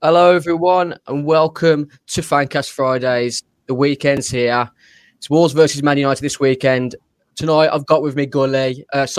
Hello, everyone, and welcome to Fancast Fridays. The weekend's here. It's Wolves versus Man United this weekend. Tonight, I've got with me Gully. I've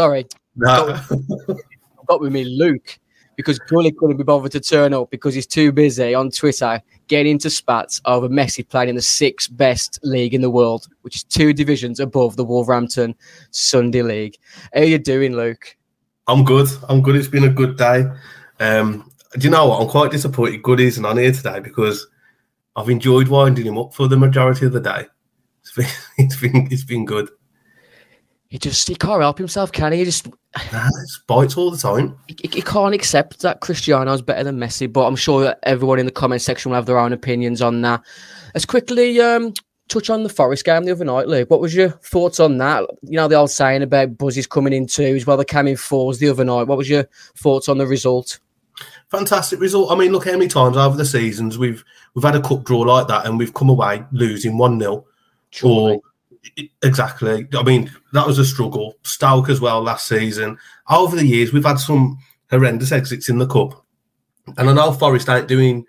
got with me Luke, because Gully couldn't be bothered to turn up because he's too busy on Twitter getting into spats over Messi playing in the sixth best league in the world, which is 2 divisions above the Wolverhampton Sunday League. How are you doing, Luke? I'm good. It's been a good day. Do you know what? I'm quite disappointed Good isn't on here today because I've enjoyed winding him up for the majority of the day. It's been good. He can't help himself, can he? He just bites all the time. He can't accept that Cristiano's better than Messi, but I'm sure that everyone in the comment section will have their own opinions on that. Let's quickly touch on the Forest game the other night, Luke. What was your thoughts on that? You know, the old saying about Buzzies coming in twos, well, they came in fours the other night. What was your thoughts on the result? Fantastic result. I mean, look how many times over the seasons we've had a cup draw like that and we've come away losing 1-0. Or exactly. I mean, that was a struggle. Stoke as well last season. Over the years, we've had some horrendous exits in the cup, and I know Forest ain't doing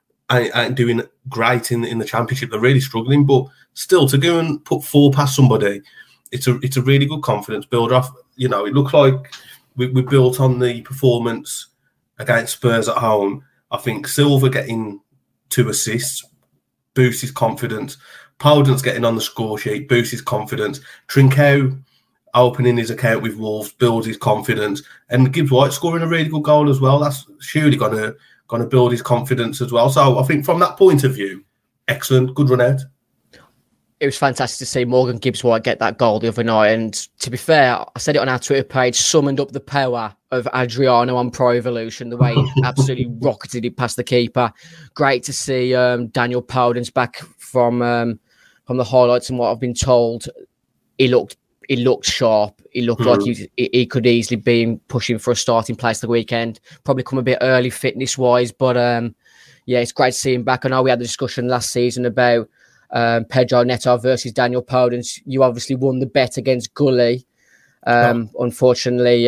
great in the Championship. They're really struggling, but still, to go and put 4 past somebody, it's a really good confidence builder. Off, you know, it looked like we built on the performance against Spurs at home. I think Silva getting 2 assists boosts his confidence. Podence getting on the score sheet boosts his confidence. Trincao opening his account with Wolves builds his confidence, and Gibbs White scoring a really good goal as well. That's surely going to build his confidence as well. So I think from that point of view, excellent, good run out. It was fantastic to see Morgan Gibbs White get that goal the other night. And to be fair, I said it on our Twitter page, summoned up the power of Adriano on Pro Evolution, the way he absolutely rocketed it past the keeper. Great to see Daniel Podence back from the highlights, and what I've been told, he looked sharp. He looked like he could easily be pushing for a starting place the weekend. Probably come a bit early fitness-wise, but yeah, it's great to see him back. I know we had the discussion last season about Pedro Neto versus Daniel Podence. You obviously won the bet against Gully. Unfortunately,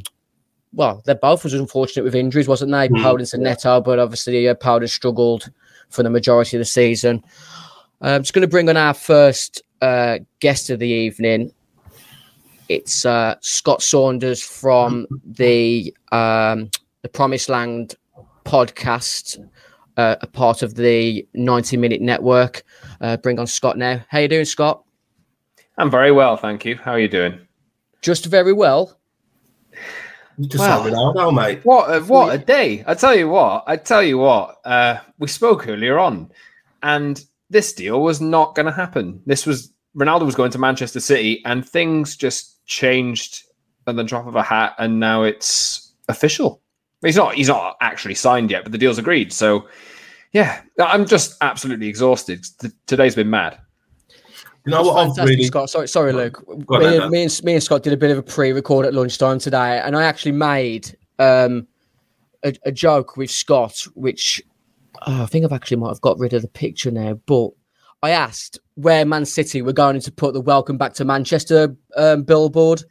well, they both was unfortunate with injuries, wasn't they? Podence and Neto, but obviously Podence struggled for the majority of the season. I'm just going to bring on our first guest of the evening. It's Scott Saunders from the Promised Land podcast, a part of the 90-Minute Network. Bring on Scott now. How you doing, Scott? I'm very well, thank you. How are you doing? Just very well. You just sound Ronaldo, mate. What a day! I tell you what. We spoke earlier on, and this deal was not going to happen. Ronaldo was going to Manchester City, and things just changed at the drop of a hat, and now it's official. He's not actually signed yet, but the deal's agreed. So, yeah, I'm just absolutely exhausted. Today's been mad. You know what? Scott. Sorry, Luke. Me and Scott did a bit of a pre-record at lunchtime today, and I actually made a joke with Scott, which I think might have got rid of the picture now. But I asked where Man City were going to put the "Welcome Back to Manchester" billboard.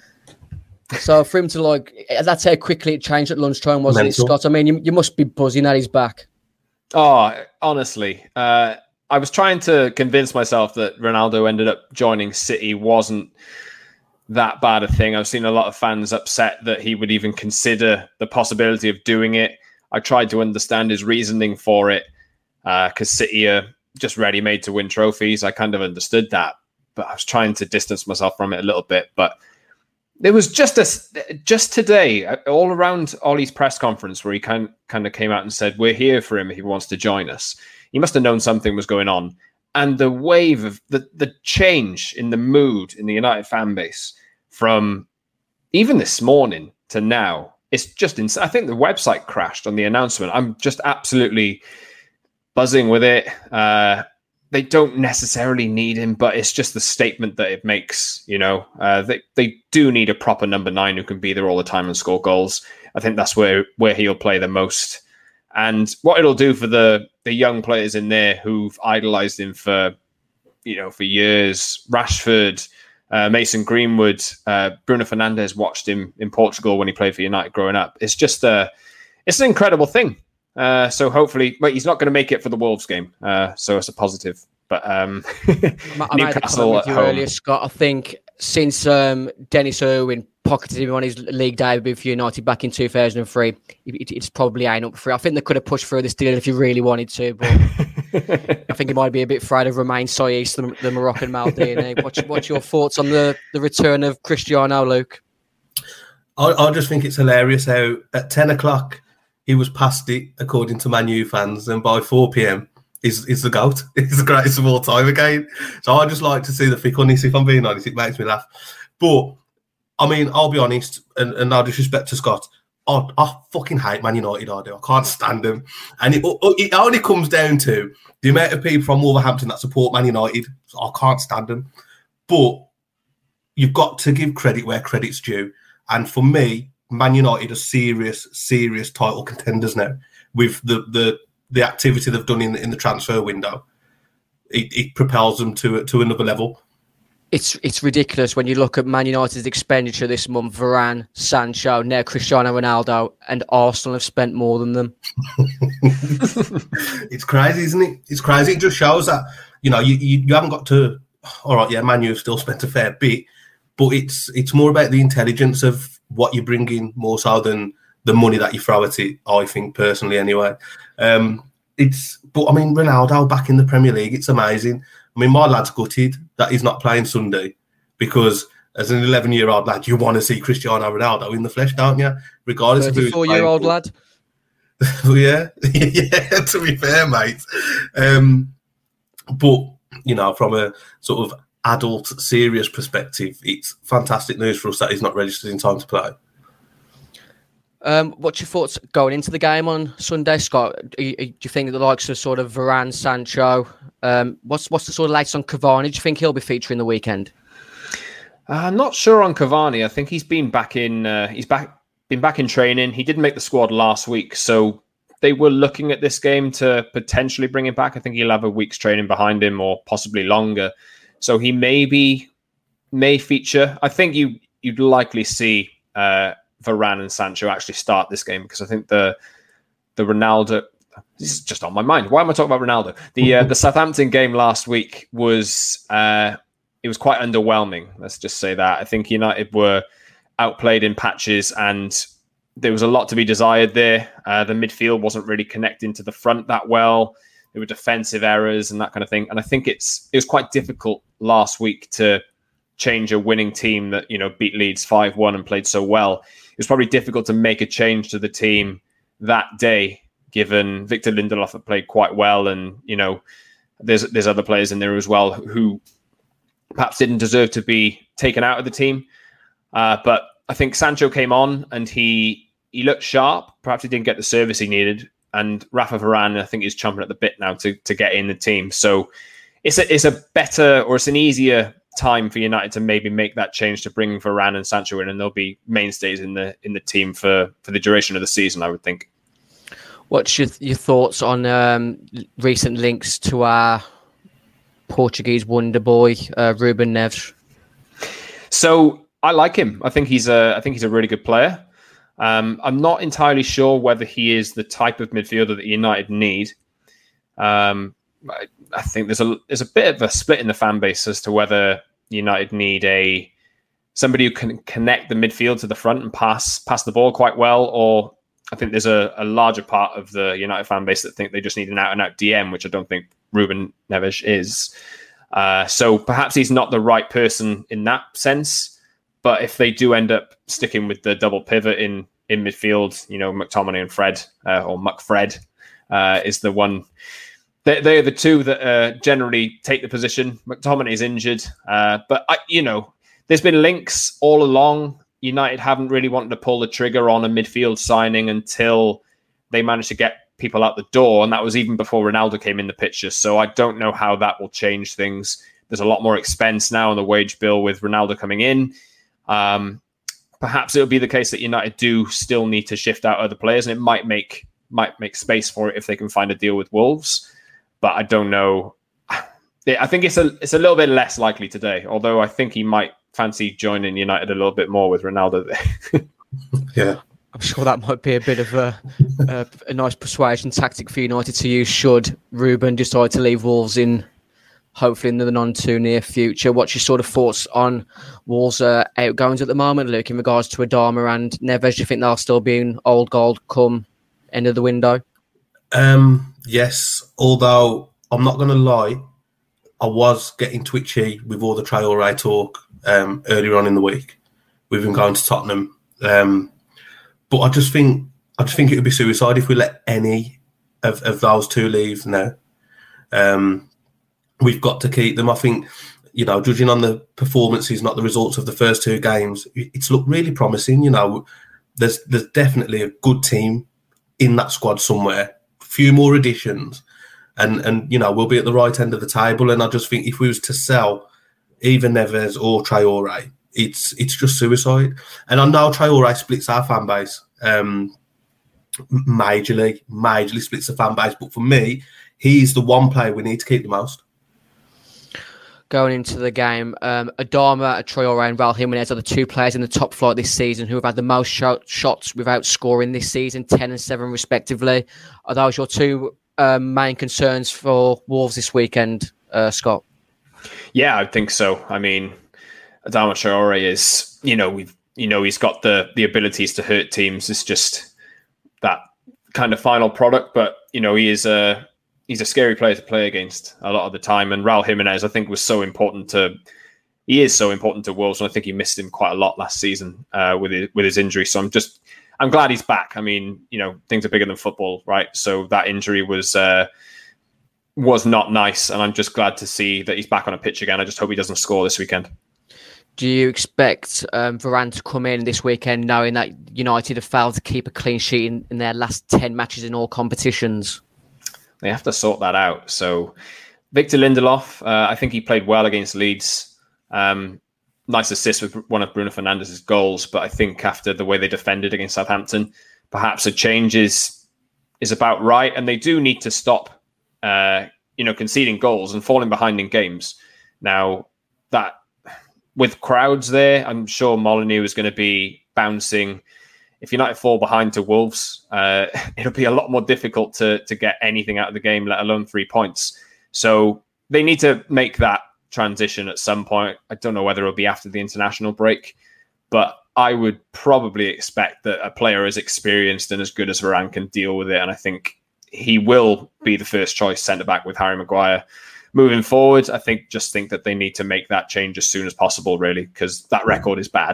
So for him to that's how quickly it changed at lunchtime, wasn't it, Scott? I mean, you must be buzzing that he's back. Oh, honestly, I was trying to convince myself that Ronaldo ended up joining City wasn't that bad a thing. I've seen a lot of fans upset that he would even consider the possibility of doing it. I tried to understand his reasoning for it because City are just ready-made to win trophies. I kind of understood that, but I was trying to distance myself from it a little bit. But it was just today, all around Ollie's press conference, where he kind of came out and said, "We're here for him if he wants to join us." He must have known something was going on. And the wave of the change in the mood in the United fan base from even this morning to now, it's just insane. I think the website crashed on the announcement. I'm just absolutely buzzing with it. They don't necessarily need him, but it's just the statement that it makes. You know, they do need a proper number 9 who can be there all the time and score goals. I think that's where he'll play the most. And what it'll do for the young players in there who've idolized him for years, Rashford, Mason Greenwood, Bruno Fernandes watched him in Portugal when he played for United growing up. It's just it's an incredible thing. So hopefully, he's not going to make it for the Wolves game. So it's a positive. But I made a comment with you earlier, Scott. I think since Dennis Irwin pocketed him on his league debut for United back in 2003, it's probably ain't up for it. I think they could have pushed through this deal if you really wanted to, but I think it might be a bit afraid of Romain Saïss, the Moroccan Maldini. What's your thoughts on the return of Cristiano, Luke? I just think it's hilarious how at 10 o'clock he was past it, according to Man U fans, and by 4 p.m. is the GOAT. He's the greatest of all time again. So I just like to see the fickleness, if I'm being honest. It makes me laugh. But, I mean, I'll be honest, and no disrespect to Scott, I fucking hate Man United, I do. I can't stand them. And it only comes down to the amount of people from Wolverhampton that support Man United. So I can't stand them. But you've got to give credit where credit's due. And for me, Man United are serious title contenders now with the activity they've done in the transfer window. It propels them to another level. It's ridiculous when you look at Man United's expenditure this month. Varane, Sancho, now Cristiano Ronaldo, and Arsenal have spent more than them. It's crazy, isn't it? It's crazy. It just shows that, you haven't got to... All right, yeah, Man U have still spent a fair bit, but it's more about the intelligence of what you bring in more so than the money that you throw at it, I think, personally, anyway. But I mean, Ronaldo back in the Premier League, it's amazing. I mean, my lad's gutted that he's not playing Sunday because as an 11-year-old lad, you want to see Cristiano Ronaldo in the flesh, don't you? Regardless of who he's 34-year-old lad. Yeah, to be fair, mate. But, from a sort of adult, serious perspective, it's fantastic news for us that he's not registered in time to play. What's your thoughts going into the game on Sunday, Scott? Do you think the likes of sort of Varane, Sancho, what's the sort of latest on Cavani? Do you think he'll be featuring the weekend? I'm not sure on Cavani. I think he's been back in. Been back in training. He didn't make the squad last week, so they were looking at this game to potentially bring him back. I think he'll have a week's training behind him, or possibly longer. So he may feature. I think you'd likely see Varane and Sancho actually start this game, because I think the Ronaldo, this is just on my mind. Why am I talking about Ronaldo? The Southampton game last week was it was quite underwhelming. Let's just say that. I think United were outplayed in patches, and there was a lot to be desired there. The midfield wasn't really connecting to the front that well. There were defensive errors and that kind of thing. And I think it was quite difficult last week to change a winning team that, beat Leeds 5-1 and played so well. It was probably difficult to make a change to the team that day, given Victor Lindelof had played quite well, and there's other players in there as well who perhaps didn't deserve to be taken out of the team. But I think Sancho came on and he looked sharp. Perhaps he didn't get the service he needed, and Rafa Varane, I think, is chomping at the bit now to get in the team. So it's a better, or it's an easier time for United to maybe make that change to bring Varane and Sancho in, and they'll be mainstays in the team for the duration of the season, I would think. What's your thoughts on recent links to our Portuguese wonder boy, Ruben Neves? So I like him. I think he's a really good player. I'm not entirely sure whether he is the type of midfielder that United need. I think there's a bit of a split in the fan base as to whether United need somebody who can connect the midfield to the front and pass the ball quite well, or I think there's a larger part of the United fan base that think they just need an out-and-out DM, which I don't think Ruben Neves is. So perhaps he's not the right person in that sense. But if they do end up sticking with the double pivot in midfield, McTominay and Fred, or McFred, is the one. They are the two that generally take the position. McTominay's injured, but there's been links all along. United haven't really wanted to pull the trigger on a midfield signing until they managed to get people out the door, and that was even before Ronaldo came in the picture. So I don't know how that will change things. There's a lot more expense now on the wage bill with Ronaldo coming in. Perhaps it'll be the case that United do still need to shift out other players, and it might make space for it if they can find a deal with Wolves. But I don't know. I think it's a little bit less likely today, although I think he might fancy joining United a little bit more with Ronaldo there. Yeah. I'm sure that might be a bit of a nice persuasion tactic for United to use should Ruben decide to leave Wolves in, hopefully in the non-too near future. What's your sort of thoughts on Wolves' outgoings at the moment, Luke, in regards to Adama and Neves? Do you think they'll still be in old gold come end of the window? Yes, although I'm not going to lie, I was getting twitchy with all the Traoré talk earlier on in the week. We've been going to Tottenham. But I just think it would be suicide if we let any of those two leave now. We've got to keep them. I think, judging on the performances, not the results of the first two games, it's looked really promising. There's definitely a good team in that squad somewhere. A few more additions, and we'll be at the right end of the table. And I just think if we was to sell either Neves or Traoré, it's just suicide. And I know Traoré splits our fan base, majorly splits the fan base. But for me, he's the one player we need to keep the most. Going into the game, Adama, Traoré and Raul Jimenez are the two players in the top flight this season who have had the most shots without scoring this season, 10 and 7 respectively. Are those your two main concerns for Wolves this weekend, Scott? Yeah, I think so. I mean, Adama Traoré is, he's got the abilities to hurt teams. It's just that kind of final product, but he's a scary player to play against a lot of the time. And Raul Jimenez, I think, is so important to Wolves, and I think he missed him quite a lot last season with his injury. So I'm glad he's back. I mean, things are bigger than football, right? So that injury was not nice, and I'm just glad to see that he's back on a pitch again. I just hope he doesn't score this weekend. Do you expect Varane to come in this weekend knowing that United have failed to keep a clean sheet in their last 10 matches in all competitions? They have to sort that out. So Victor Lindelof, I think he played well against Leeds. Nice assist with one of Bruno Fernandes's goals, but I think after the way they defended against Southampton, perhaps a change is about right. And they do need to stop, conceding goals and falling behind in games. Now, that with crowds there, I'm sure Molineux is going to be bouncing. If United fall behind to Wolves, it'll be a lot more difficult to get anything out of the game, let alone 3 points. So they need to make that transition at some point. I don't know whether it'll be after the international break, but I would probably expect that a player as experienced and as good as Varane can deal with it. And I think he will be the first choice centre-back with Harry Maguire. Moving forward, I think that they need to make that change as soon as possible, really, because that record is bad.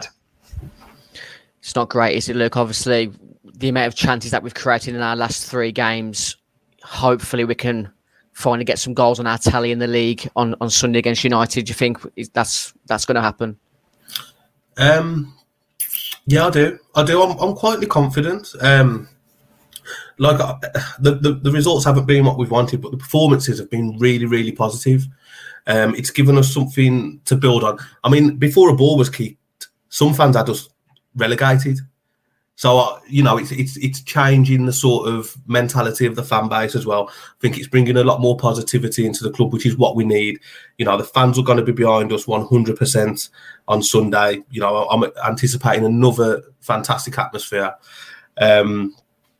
It's not great, is it, Luke? Obviously, the amount of chances that we've created in our last 3 games, hopefully we can finally get some goals on our tally in the league on Sunday against United. Do you think that's going to happen? Yeah, I do. I'm quietly confident. The results haven't been what we've wanted, but the performances have been really, really positive. It's given us something to build on. I mean, before a ball was kicked, some fans had us relegated. So, it's changing the sort of mentality of the fan base as well. I think it's bringing a lot more positivity into the club, which is what we need. The fans are going to be behind us 100% on Sunday. I'm anticipating another fantastic atmosphere. And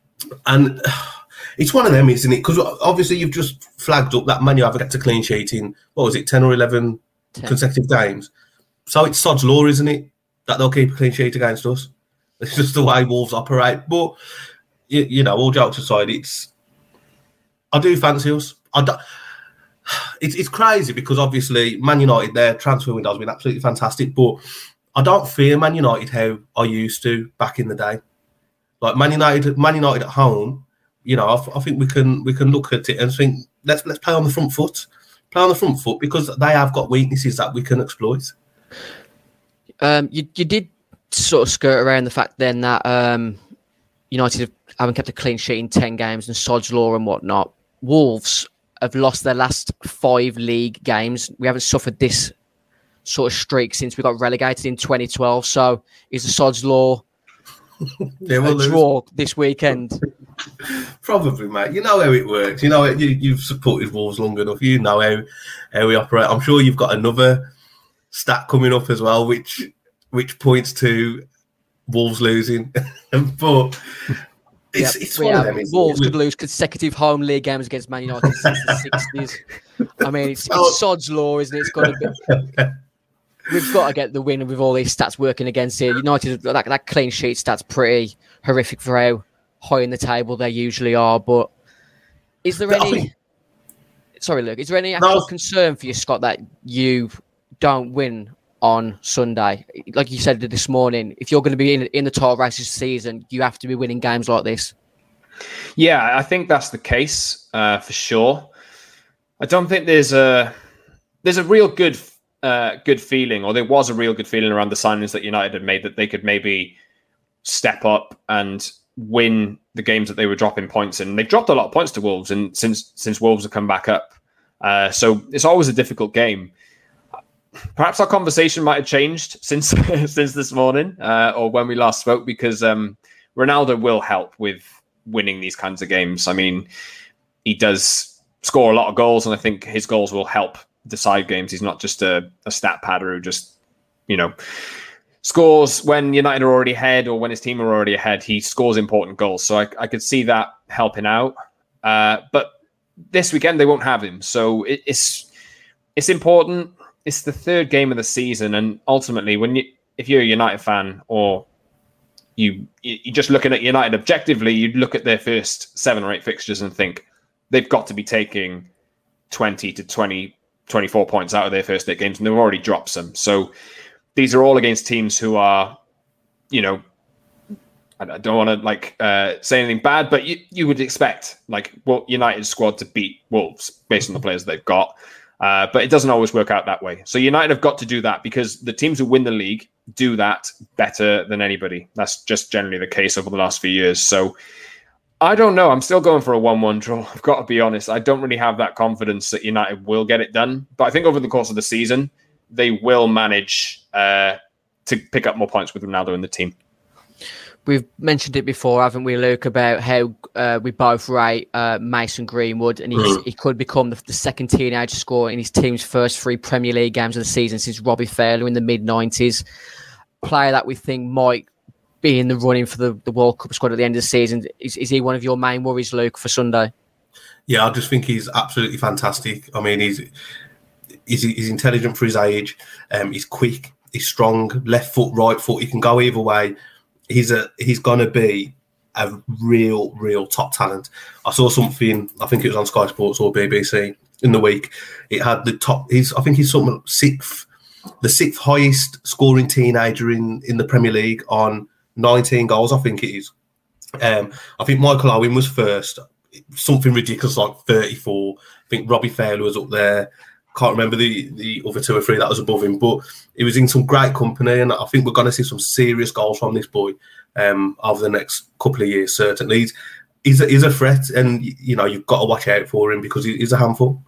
it's one of them, isn't it? Because obviously you've just flagged up that Man U haven't kept a clean sheet in, 10 or 11 consecutive games. So it's sod's law, isn't it, that they'll keep a clean sheet against us. It's just the way Wolves operate. But, all jokes aside, I do fancy us. It's crazy because obviously Man United, their transfer window has been absolutely fantastic, but I don't fear Man United how I used to back in the day. Like Man United at home, I think we can look at it and think let's play on the front foot. Play on the front foot because they have got weaknesses that we can exploit. You did sort of skirt around the fact then that United haven't kept a clean sheet in 10 games and sod's law and whatnot. Wolves have lost their last 5 league games. We haven't suffered this sort of streak since we got relegated in 2012. So is the sod's law a draw this weekend? Probably, mate. You know how it works. You've supported Wolves long enough. You know how we operate. I'm sure you've got another stat coming up as well, which points to Wolves losing, but it's one of them. Wolves could lose consecutive home league games against Man United since the 60s. I mean, it's sod's law, isn't it? It's got to be. We've got to get the win with all these stats working against here. United, that clean sheet stat's pretty horrific for how high in the table they usually are. But is there any... Sorry, Luke. Is there any actual concern for you, Scott, that you don't win on Sunday? Like you said this morning, if you're going to be in the title race this season, you have to be winning games like this. Yeah, I think that's the case for sure. I don't think there's a real good feeling, or there was a real good feeling around the signings that United had made that they could maybe step up and win the games that they were dropping points in. They've dropped a lot of points to Wolves, and since Wolves have come back up, so it's always a difficult game. Perhaps our conversation might have changed since this morning or when we last spoke, because Ronaldo will help with winning these kinds of games. I mean, he does score a lot of goals, and I think his goals will help decide games. He's not just a stat padder who just, scores when United are already ahead or when his team are already ahead. He scores important goals. So I could see that helping out. But this weekend, they won't have him. So it's important. It's the third game of the season. And ultimately, if you're a United fan, or you're just looking at United objectively, you'd look at their first 7 or 8 fixtures and think they've got to be taking 20 to 24 points out of their first 8 games, and they've already dropped some. So these are all against teams who are, I don't want to say anything bad, but you would expect United's squad to beat Wolves based on the players they've got. But it doesn't always work out that way. So United have got to do that, because the teams who win the league do that better than anybody. That's just generally the case over the last few years. So I don't know. I'm still going for a 1-1 draw. I've got to be honest. I don't really have that confidence that United will get it done. But I think over the course of the season, they will manage to pick up more points with Ronaldo in the team. We've mentioned it before, haven't we, Luke, about how we both rate Mason Greenwood, and he could become the second teenager scorer in his team's first 3 Premier League games of the season since Robbie Fowler in the mid-90s. Player that we think might be in the running for the World Cup squad at the end of the season. Is he one of your main worries, Luke, for Sunday? Yeah, I just think he's absolutely fantastic. I mean, he's intelligent for his age. He's quick. He's strong. Left foot, right foot. He can go either way. He's going to be a real top talent. I saw something, I think it was on Sky Sports or BBC in the week. It had the top. I think he's something the sixth highest scoring teenager in the Premier League on 19 goals, I think it is. I think Michael Owen was first, something ridiculous like 34. I think Robbie Fowler was up there. Can't remember the other 2 or 3 that was above him, but he was in some great company, and I think we're going to see some serious goals from this boy over the next couple of years, certainly. He's a threat, and you've got to watch out for him because he's a handful.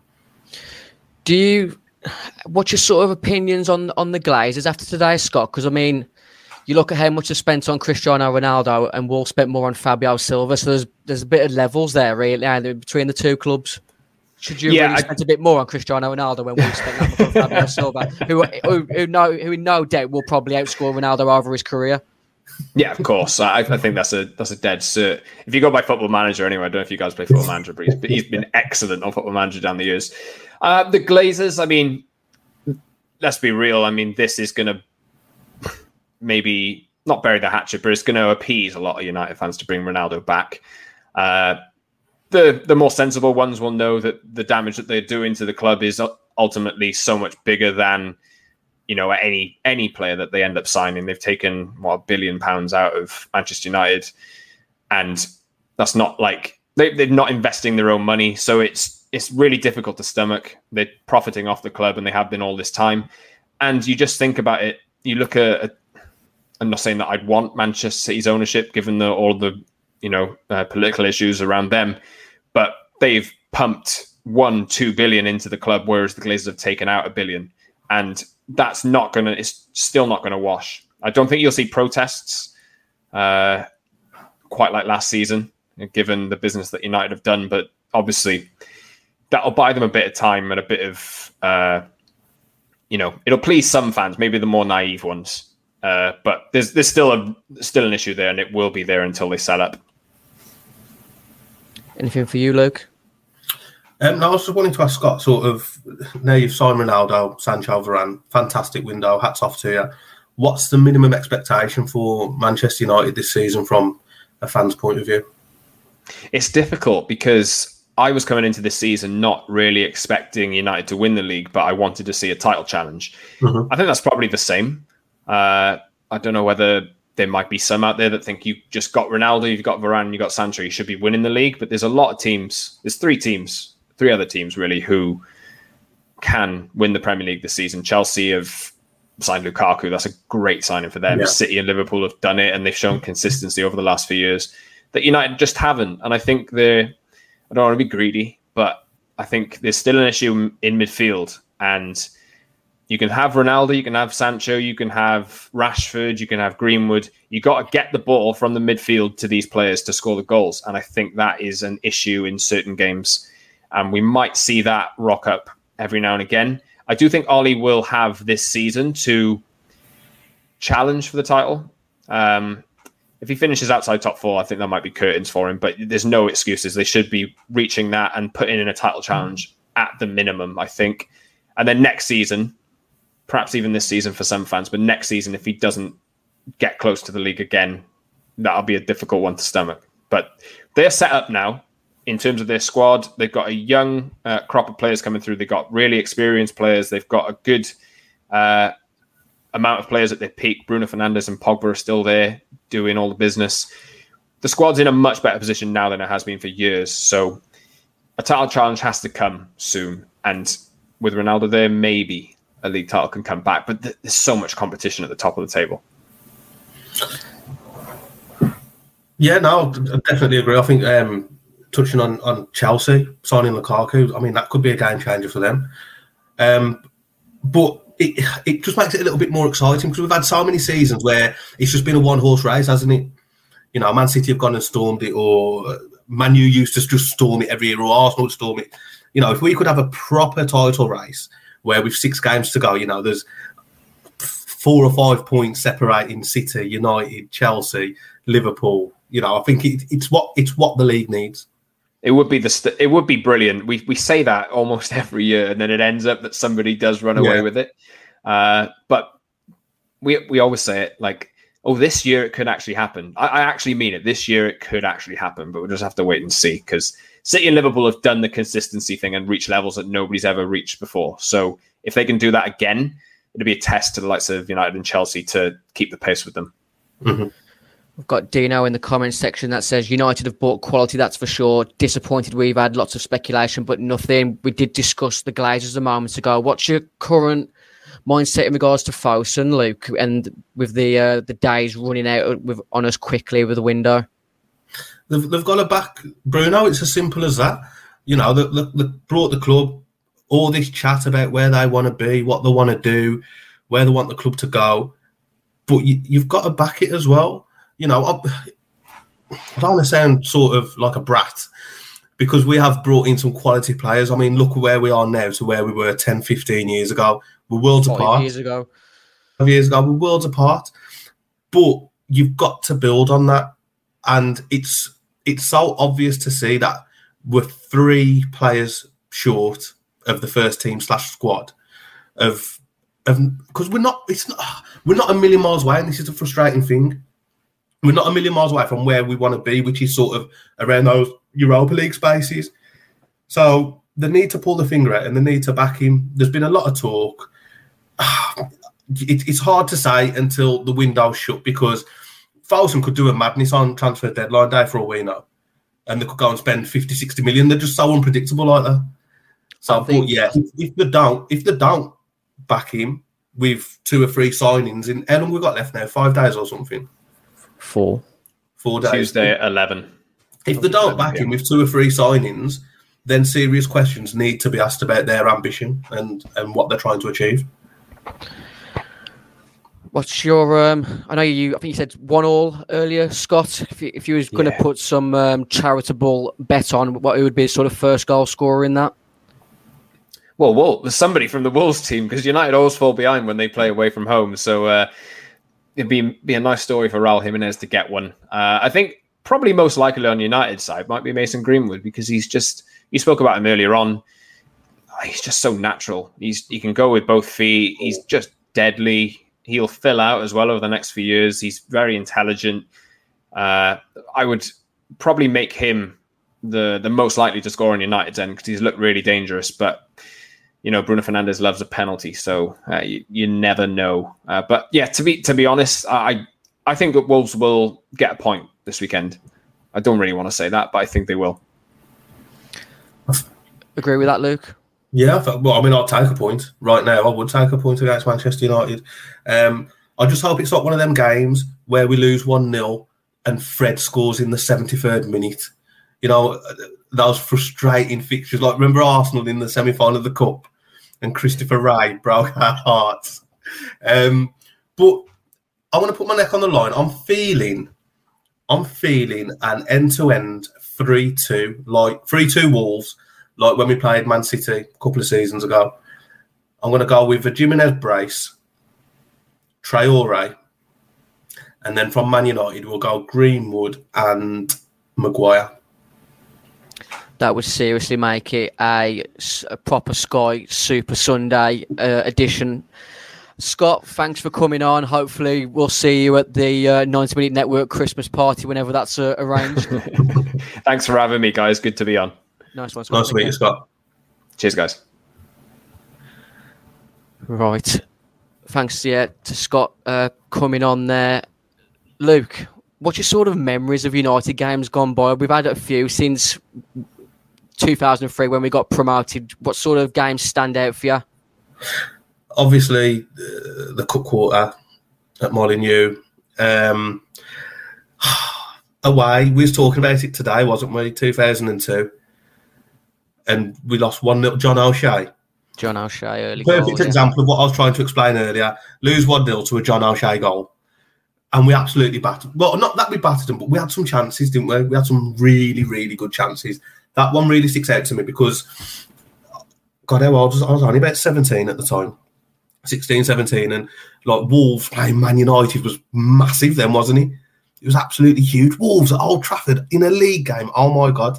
What's your sort of opinions on the Glazers after today, Scott? Because, I mean, you look at how much is spent on Cristiano Ronaldo, and Wolves spent more on Fabio Silva, so there's a bit of levels there, really, between the 2 clubs. Should you really spend a bit more on Cristiano Ronaldo when we spent that much on Fabio Silva, who in no doubt will probably outscore Ronaldo over his career? Yeah, of course. I think that's a dead cert. If you go by Football Manager, anyway, I don't know if you guys play Football Manager, but he's been excellent on Football Manager down the years. The Glazers, I mean, let's be real. I mean, this is going to maybe not bury the hatchet, but it's going to appease a lot of United fans to bring Ronaldo back. The more sensible ones will know that the damage that they're doing to the club is ultimately so much bigger than, any player that they end up signing. They've taken £1 billion out of Manchester United, and that's not they're not investing their own money. So it's really difficult to stomach. They're profiting off the club, and they have been all this time. And you just think about it. You look at I'm not saying that I'd want Manchester City's ownership, given all the political issues around them, but they've pumped 2 billion into the club, whereas the Glazers have taken out $1 billion, and it's still not gonna wash. I don't think you'll see protests quite like last season, given the business that United have done, but obviously that'll buy them a bit of time and a bit of it'll please some fans, maybe the more naive ones. But there's still an issue there, and it will be there until they sell up. Anything for you, Luke? No, I was just wanting to ask Scott, sort of, now you've signed Ronaldo, Sancho, Varane, fantastic window, hats off to you. What's the minimum expectation for Manchester United this season from a fan's point of view? It's difficult because I was coming into this season not really expecting United to win the league, but I wanted to see a title challenge. I think that's probably the same. I don't know whether there might be some out there that think you just got Ronaldo, you've got Varane, you've got Sancho, you should be winning the league. But there's a lot of teams, there's three other teams really who can win the Premier League this season. Chelsea have signed Lukaku. That's a great signing for them. Yeah. City and Liverpool have done it, and they've shown consistency over the last few years that United just haven't. And I think I don't want to be greedy, but I think there's still an issue in midfield. And you can have Ronaldo, you can have Sancho, you can have Rashford, you can have Greenwood. You got to get the ball from the midfield to these players to score the goals. And I think that is an issue in certain games. And we might see that rock up every now and again. I do think Ollie will have this season to challenge for the title. If he finishes outside top 4, I think that might be curtains for him. But there's no excuses. They should be reaching that and putting in a title challenge at the minimum, I think. And then next season, perhaps even this season for some fans, but next season, if he doesn't get close to the league again, that'll be a difficult one to stomach. But they're set up now. In terms of their squad, they've got a young crop of players coming through. They've got really experienced players. They've got a good amount of players at their peak. Bruno Fernandes and Pogba are still there doing all the business. The squad's in a much better position now than it has been for years. So a title challenge has to come soon. And with Ronaldo there, maybe a league title can come back. But there's so much competition at the top of the table. Yeah, no, I definitely agree. I think... touching on Chelsea, signing Lukaku, I mean, that could be a game changer for them. But it just makes it a little bit more exciting because we've had so many seasons where it's just been a one-horse race, hasn't it? You know, Man City have gone and stormed it, or Man U used to just storm it every year, or Arsenal would storm it. You know, if we could have a proper title race where with 6 games to go, you know, there's 4 or 5 points separating City, United, Chelsea, Liverpool. You know, I think it's what the league needs. It would be brilliant. We say that almost every year, and then it ends up that somebody does run away with it. But we always say it like, oh, this year it could actually happen. I actually mean it. This year it could actually happen, but we'll just have to wait and see because City and Liverpool have done the consistency thing and reached levels that nobody's ever reached before. So if they can do that again, it'll be a test to the likes of United and Chelsea to keep the pace with them. Mm-hmm. We've got Dino in the comments section that says United have bought quality, that's for sure. Disappointed we've had lots of speculation, but nothing. We did discuss the Glazers a moment ago. What's your current mindset in regards to Fosun, Luke, and with the days running out on us quickly with the window? They've got to back Bruno. It's as simple as that. You know, they brought the club, all this chat about where they want to be, what they want to do, where they want the club to go. But you've got to back it as well. You know, I don't want to sound sort of like a brat because we have brought in some quality players. I mean, look where we are now to where we were 10, 15 years ago. We're worlds apart. 5 years ago. 5 years ago, we're worlds apart. But you've got to build on that. And it's so obvious to see that we're 3 players short of the first team / squad because we're not a million miles away, and this is a frustrating thing. We're not a million miles away from where we want to be, which is sort of around those Europa League spaces. So they need to pull the finger out and they need to back him. There's been a lot of talk. It's hard to say until the window's shut because Fosun could do a madness on transfer deadline day for all we know. And they could go and spend 50, 60 million. They're just so unpredictable like that. So, but yeah, if they don't back him with 2 or 3 signings in, how long we got left now? 5 days or something? 4 days. Tuesday at 11. If they don't back him with 2 or 3 signings, then serious questions need to be asked about their ambition and what they're trying to achieve. What's your? I know I think you said 1-1 earlier, Scott. If you was going to put some charitable bet on, what it would be sort of first goal scorer in that? Well, there's somebody from the Wolves team because United always fall behind when they play away from home. So it'd be a nice story for Raul Jimenez to get one. I think probably most likely on United side might be Mason Greenwood, because you spoke about him earlier on. He's just so natural. He can go with both feet. He's just deadly. He'll fill out as well over the next few years. He's very intelligent. I would probably make him the most likely to score on United's end, because he's looked really dangerous. But Bruno Fernandes loves a penalty, so you never know. But yeah, to be honest, I think that Wolves will get a point this weekend. I don't really want to say that, but I think they will. Agree with that, Luke? Yeah, I'll take a point right now. I would take a point against Manchester United. I just hope it's not one of them games where we lose 1-0 and Fred scores in the 73rd minute. Those frustrating fixtures. Like, remember Arsenal in the semi-final of the Cup and Christopher Wray broke our hearts. But I want to put my neck on the line. I'm feeling an end-to-end 3-2, like 3-2 Wolves, like when we played Man City a couple of seasons ago. I'm going to go with a Jimenez brace, Traore, and then from Man United we'll go Greenwood and Maguire. That would seriously make it a proper Sky Super Sunday edition. Scott, thanks for coming on. Hopefully we'll see you at the 90-Minute Network Christmas party whenever that's arranged. Thanks for having me, guys. Good to be on. Nice one, Scott. Nice to meet you, Scott. Cheers, guys. Right. Thanks to Scott coming on there. Luke, what's your sort of memories of United games gone by? We've had a few since 2003 when we got promoted. What sort of games stand out for you? Obviously, the Cup quarter at Molineux. Away, we was talking about it today, wasn't we? 2002. And we lost 1-0. John O'Shea, early perfect goal, example of what I was trying to explain earlier. Lose 1-0 to a John O'Shea goal. And we absolutely battered. Well, not that we battered them, but we had some chances, didn't we? We had some really, really good chances. That one really sticks out to me because, God, how old was I? Was only about 17 at the time. 16, 17. And like Wolves playing Man United was massive then, wasn't he? It was absolutely huge. Wolves at Old Trafford in a league game. Oh, my God.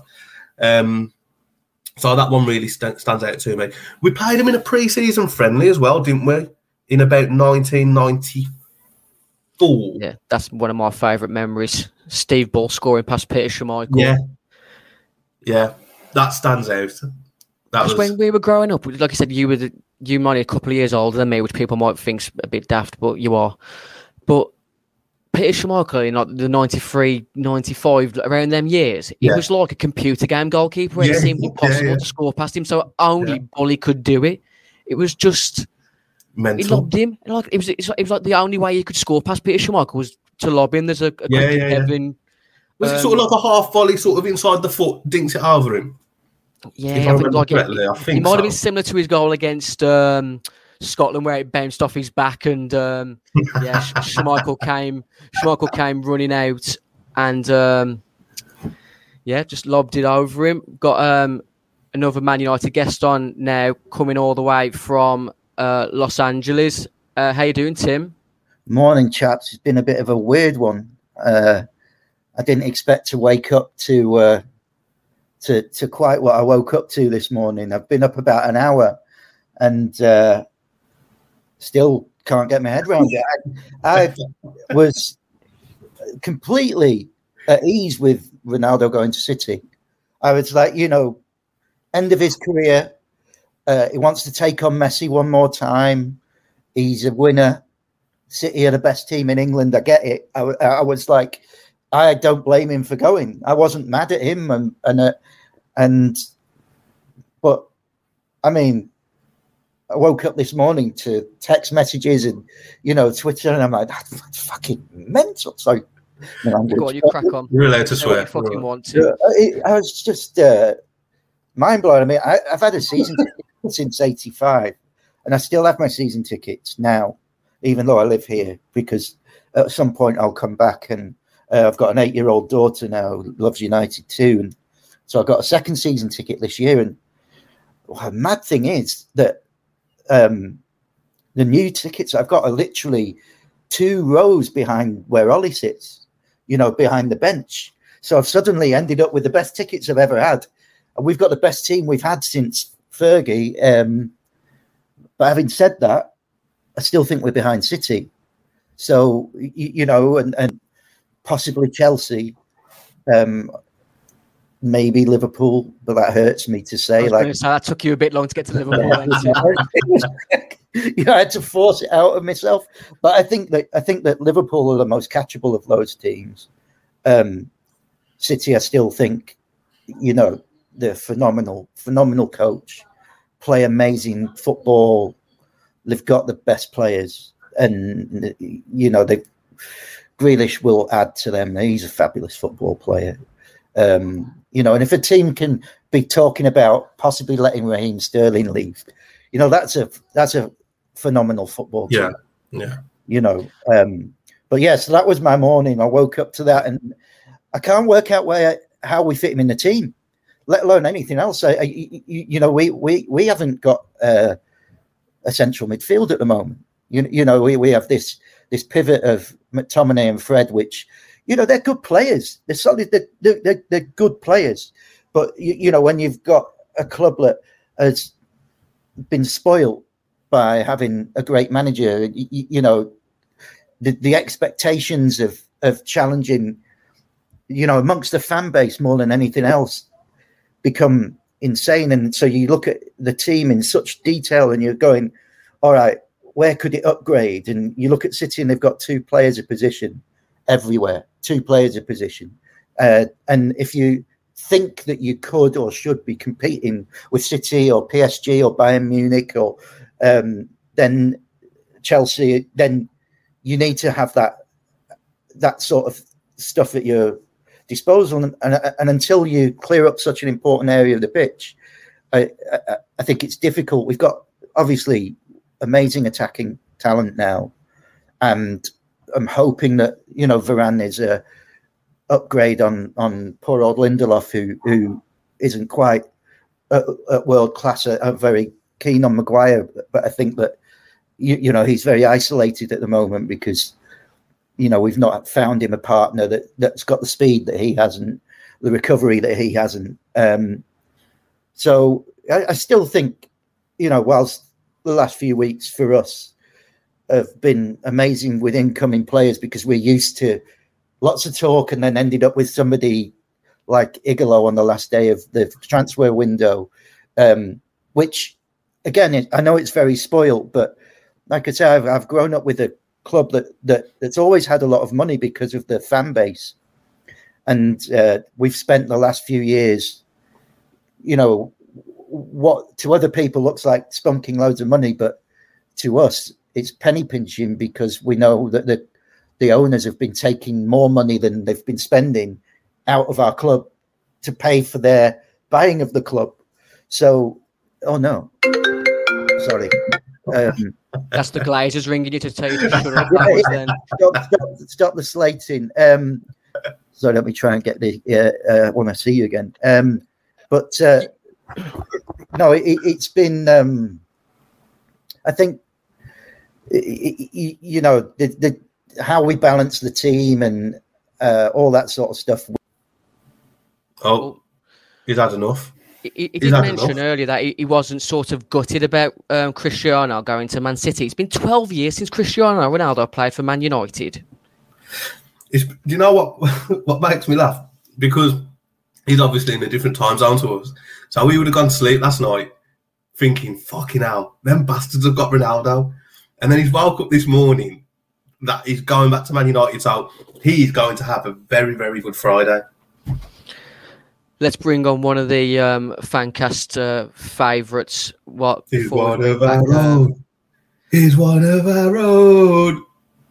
So that one really stands out to me. We played them in a pre-season friendly as well, didn't we? In about 1994. Yeah, that's one of my favourite memories. Steve Bull scoring past Peter Schmeichel. Yeah, that stands out. That was when we were growing up. Like I said, you might be a couple of years older than me, which people might think's a bit daft, but you are. But Peter Schmeichel in like the 93, 95, around them years, it was like a computer game goalkeeper. It seemed impossible to score past him, so only Bully could do it. It was just mental. He lobbed him. Like it was like the only way you could score past Peter Schmeichel was to lob him. There's a Kevin. Was it sort of like a half volley, sort of inside the foot, dinked it over him? Yeah, I think it might have been similar to his goal against Scotland, where it bounced off his back, and Schmeichel came running out, and just lobbed it over him. Got another Man United guest on now, coming all the way from Los Angeles. How you doing, Tim? Morning, chaps. It's been a bit of a weird one. I didn't expect to wake up to quite what I woke up to this morning. I've been up about an hour and still can't get my head around it. I was completely at ease with Ronaldo going to City. I was like, end of his career. He wants to take on Messi one more time. He's a winner. City are the best team in England. I get it. I was like, I don't blame him for going. I wasn't mad at him, but I mean, I woke up this morning to text messages and Twitter, and I'm like, that's fucking mental. So, go on, you crack on. You're allowed to swear. You fucking want to. I was just mind blown. I mean, I've had a season ticket since '85, and I still have my season tickets now, even though I live here, because at some point I'll come back, and I've got an 8-year-old daughter now who loves United too, and so I got a second season ticket this year. And the mad thing is that the new tickets I've got are literally 2 rows behind where Ollie sits, behind the bench. So I've suddenly ended up with the best tickets I've ever had. And we've got the best team we've had since Fergie. But having said that, I still think we're behind City. So, and possibly Chelsea, maybe Liverpool, but that hurts me to say. So that took you a bit long to get to Liverpool. I had to force it out of myself. But I think that Liverpool are the most catchable of those teams. City, I still think, they're phenomenal coach, play amazing football. They've got the best players, and Grealish will add to them. He's a fabulous football player. And if a team can be talking about possibly letting Raheem Sterling leave, that's a phenomenal football team. Yeah. But yeah, so that was my morning. I woke up to that, and I can't work out how we fit him in the team, let alone anything else. We haven't got a central midfield at the moment. We have this pivot of McTominay and Fred, which, they're good players. They're solid. They're good players. But, when you've got a club that has been spoiled by having a great manager, the expectations of challenging, amongst the fan base more than anything else become insane. And so you look at the team in such detail and you're going, all right, where could it upgrade? And you look at City and they've got 2 players of position everywhere, 2 players of position. And if you think that you could or should be competing with City or PSG or Bayern Munich or then Chelsea, then you need to have that sort of stuff at your disposal. And until you clear up such an important area of the pitch, I think it's difficult. We've got obviously amazing attacking talent now, and I'm hoping that Varane is a upgrade on poor old Lindelof, who isn't quite at world class. I'm very keen on Maguire, but I think that he's very isolated at the moment because we've not found him a partner that's got the speed that he hasn't, the recovery that he hasn't. So I still think whilst the last few weeks for us have been amazing with incoming players, because we're used to lots of talk and then ended up with somebody like Igalo on the last day of the transfer window, which again, I know it's very spoiled, but like I say, I've grown up with a club that's always had a lot of money because of the fan base, and we've spent the last few years, what to other people looks like spunking loads of money, but to us it's penny pinching, because we know that the owners have been taking more money than they've been spending out of our club to pay for their buying of the club. So, oh no, sorry. That's the Glazers ringing you to tell you to shut up. Then. Stop the slating. So let me try and get the when I see you again. But no, it's been. I think the how we balance the team and all that sort of stuff. Oh, he's had enough. He did mention earlier that he wasn't sort of gutted about Cristiano going to Man City. It's been 12 years since Cristiano Ronaldo played for Man United. Do you know what makes me laugh? Because he's obviously in a different time zone to us. So we would have gone to sleep last night thinking, fucking hell, them bastards have got Ronaldo. And then he's woke up this morning that he's going back to Man United. So he's going to have a very, very good Friday. Let's bring on one of the Fancast favourites. He's one of our road. He's one of our road.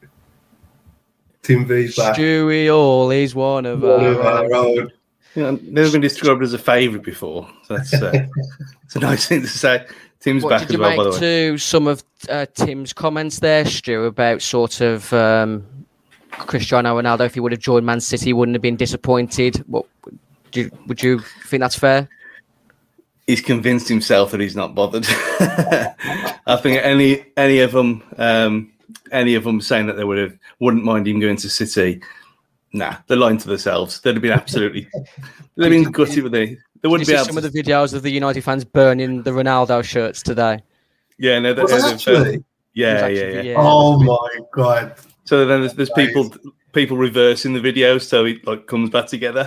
Tim V's back. Stewie Hall, he's one of our road. Never been described as a favourite before. So that's it's a nice thing to say. Tim's back as well, by the way. What did you make to some of Tim's comments there, Stu, about sort of Cristiano Ronaldo, if he would have joined Man City, wouldn't have been disappointed? Would you think that's fair? He's convinced himself that he's not bothered. I think any of them any of them saying that they wouldn't mind him going to City. Nah, they're lying to themselves. They'd have been absolutely. They'd have been gutted with it. They wouldn't be able. Some of the videos of the United fans burning the Ronaldo shirts today. Yeah, no, actually. Yeah. Oh my god! So then there's people reversing the videos so it like comes back together.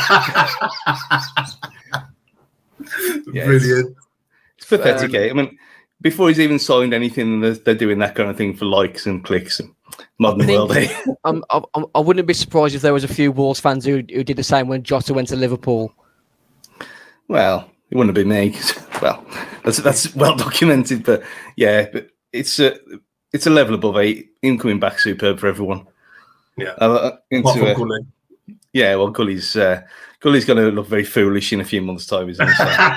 Brilliant. It's pathetic. I mean, before he's even signed anything, they're doing that kind of thing for likes and clicks. And modern world. I wouldn't be surprised if there was a few Wolves fans who did the same when Jota went to Liverpool. Well, it wouldn't have been me. Well, that's well documented. But yeah, but it's a level above 8. Him coming back superb for everyone. Yeah. Gully. Yeah, well, Gully's going to look very foolish in a few months' time, isn't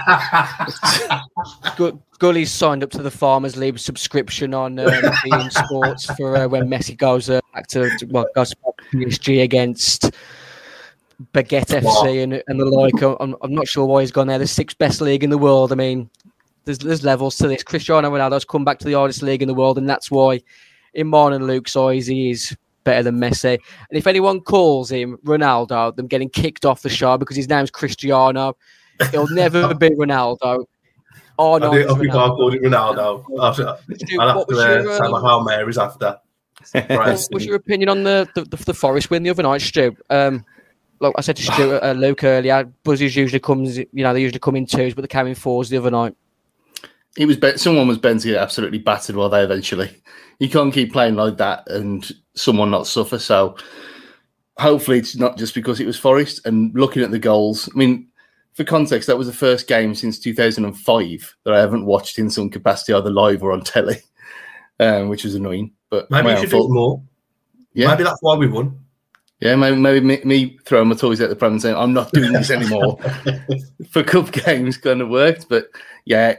he? Gully's signed up to the Farmers League subscription on beIN Sports for when Messi goes back to PSG against Baguette FC and the like. I'm not sure why he's gone there. The 6th best league in the world. I mean, there's levels to this. Cristiano Ronaldo's come back to the hardest league in the world, and that's why, in mine and Luke's eyes, he is better than Messi. And if anyone calls him Ronaldo, them getting kicked off the show because his name's Cristiano, he'll never be Ronaldo. Oh no, I think I called him Ronaldo. I'll have to say my Hail Marys after. What was your opinion on the Forest win the other night, Stu? Like I said to Stu, Luke earlier, Buzzies usually comes, they usually come in 2s, but they came in 4s the other night. It was someone was bound to get absolutely battered, while they eventually. You can't keep playing like that and someone not suffer. So hopefully it's not just because it was Forest. And looking at the goals, I mean, for context, that was the first game since 2005 that I haven't watched in some capacity, either live or on telly, which was annoying. But maybe you should do more. Yeah, maybe that's why we won. Yeah, maybe me throwing my toys at the Prem and saying I'm not doing this anymore for cup games kind of worked. But yeah,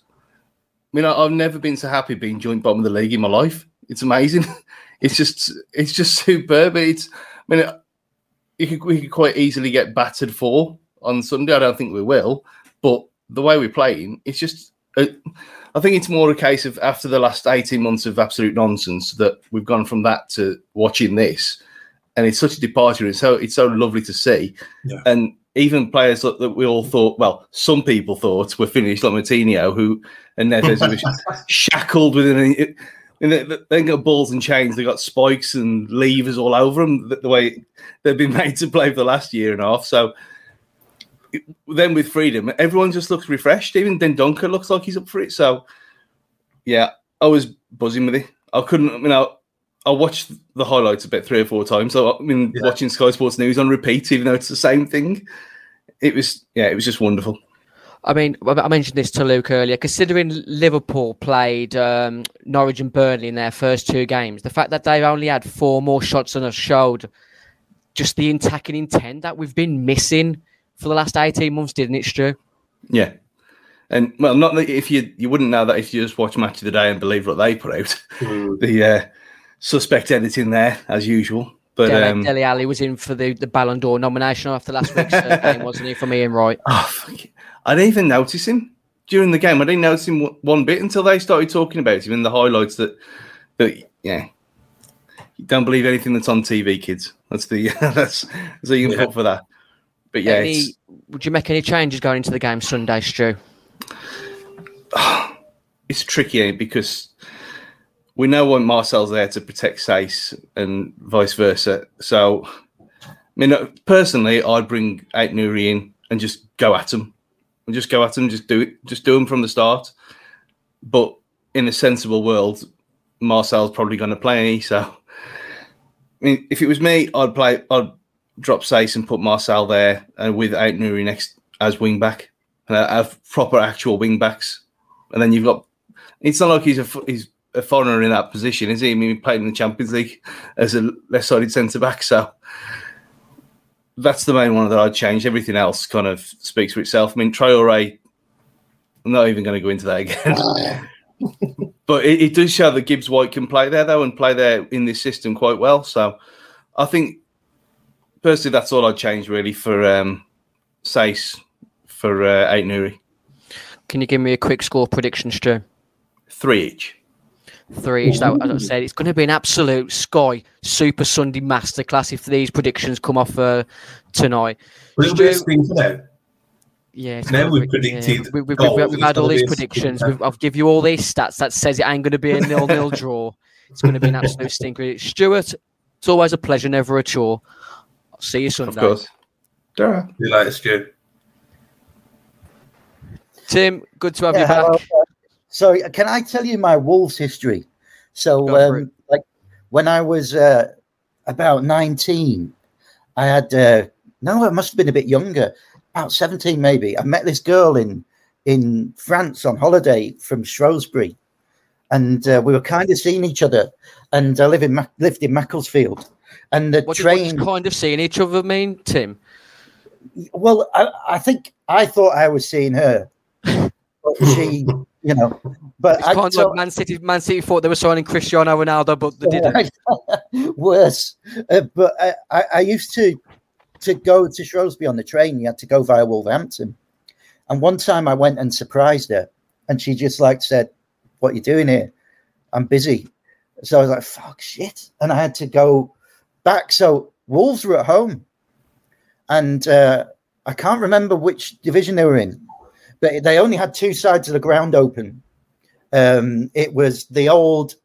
I've never been so happy being joint bottom of the league in my life. It's amazing. It's just superb. We could quite easily get battered 4 on Sunday. I don't think we will, but the way we're playing, it's just. I think it's more a case of after the last 18 months of absolute nonsense that we've gone from that to watching this, and it's such a departure. It's so lovely to see, and even players that we all thought, well, some people thought were finished, like Martinho, and Neves were shackled within. They got balls and chains. They got spikes and levers all over them. The way they've been made to play for the last year and a half. So then with freedom, everyone just looks refreshed. Even Dendoncker looks like he's up for it. So yeah, I was buzzing with it. I watched the highlights about 3 or 4 times. So watching Sky Sports News on repeat, even though it's the same thing. It was just wonderful. I mean, I mentioned this to Luke earlier. Considering Liverpool played Norwich and Burnley in their first 2 games, the fact that they've only had 4 more shots than us showed just the attacking intent that we've been missing for the last 18 months, didn't it, Stu? Yeah. And, well, not that if you wouldn't know that if you just watch Match of the Day and believe what they put out. The suspect editing there, as usual. But Dele Alli was in for the Ballon d'Or nomination after last week's game, wasn't he, for me and Wright? Oh, fuck it. I didn't even notice him during the game. I didn't notice him one bit until they started talking about him in the highlights. That you don't believe anything that's on TV, kids. That's that's all you can put for that. But yeah, would you make any changes going into the game Sunday, Stu? It's tricky because we know when Marcel's there to protect Saïss and vice versa. So, personally, I'd bring Aït-Nouri in and just go at him. Just go at them, just do it, just do them from the start. But in a sensible world, Marcel's probably going to play. So, if it was me, I'd drop Saïss and put Marcel there, and with Aït-Nouri next as wing back, and have proper actual wing backs. And then you've got. It's not like he's a foreigner in that position, is he? I mean, he played in the Champions League as a left-sided centre back, so. That's the main one that I'd change. Everything else kind of speaks for itself. I mean, Traoré, I'm not even going to go into that again. But it does show that Gibbs White can play there, though, and play there in this system quite well. So I think, personally, that's all I'd change, really, for Saïss, for Aït-Nouri. Can you give me a quick score prediction, Stu? 3 each. 3 each. As I said, it's going to be an absolute Sky Super Sunday masterclass if these predictions come off tonight. But it'll be a stinker now. Yeah, now we've predicted. Yeah. We've had all these predictions. I've give you all these stats that says it ain't going to be a 0-0 draw. It's going to be an absolute stinker. Stuart, it's always a pleasure, never a chore. I'll see you Sunday. Of course. See you later, Stu. Tim, good to have you back. Hello. So, can I tell you my Wolves history? So, like when I was about 19, I had no, I must have been a bit younger, about 17 maybe. I met this girl in France on holiday from Shrewsbury, and we were kind of seeing each other. And I lived in Macclesfield, and the train. What does kind of seeing each other mean, Tim? Well, I think I thought I was seeing her, but she, you know, but it's kind of like Man City thought they were signing Cristiano Ronaldo, but they didn't. Worse. But I used to go to Shrewsbury on the train. You had to go via Wolverhampton, and one time I went and surprised her, and she just said, "What are you doing here?" "I'm busy." So I was like, "Fuck, shit," and I had to go back. So Wolves were at home. And I can't remember which division they were in, but they only had 2 sides of the ground open. It was the old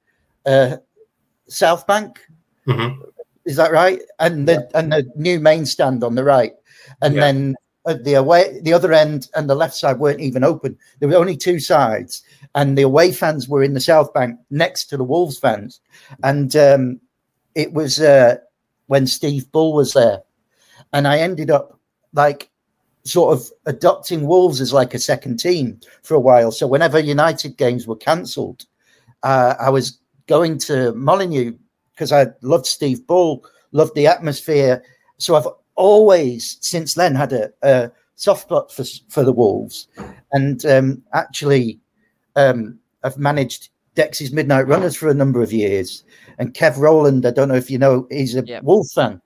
South Bank, is that right? And the new main stand on the right, and then the other end and the left side weren't even open. There were only 2 sides, and the away fans were in the South Bank next to the Wolves fans. And it was when Steve Bull was there. And I ended up sort of adopting Wolves as like a second team for a while. So whenever United games were cancelled, I was going to Molineux because I loved Steve Bull, loved the atmosphere. So I've always since then had a soft spot for the Wolves. And actually, I've managed Dex's Midnight Runners for a number of years. And Kev Rowland, I don't know if you know, he's a Wolves fan.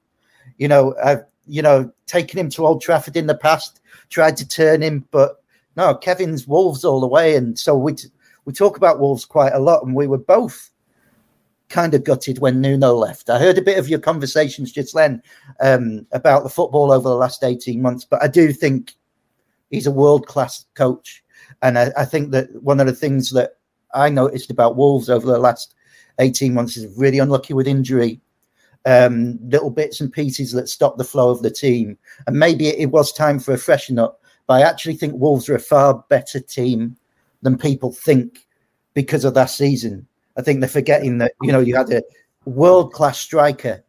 I've taken him to Old Trafford in the past, tried to turn him, but no, Kevin's Wolves all the way. And so we talk about Wolves quite a lot, and we were both kind of gutted when Nuno left. I heard a bit of your conversations just then about the football over the last 18 months, but I do think he's a world-class coach. And I think that one of the things that I noticed about Wolves over the last 18 months is really unlucky with injury. Little bits and pieces that stop the flow of the team, and maybe it was time for a freshen up. But I actually think Wolves are a far better team than people think because of that season. I think they're forgetting that you had a world-class striker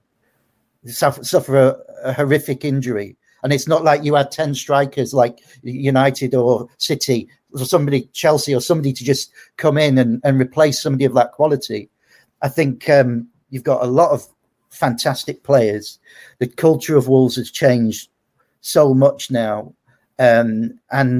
suffer a horrific injury, and it's not like you had 10 strikers like United or City or somebody, Chelsea or somebody, to just come in and replace somebody of that quality. I think you've got a lot of fantastic players. The culture of Wolves has changed so much now, and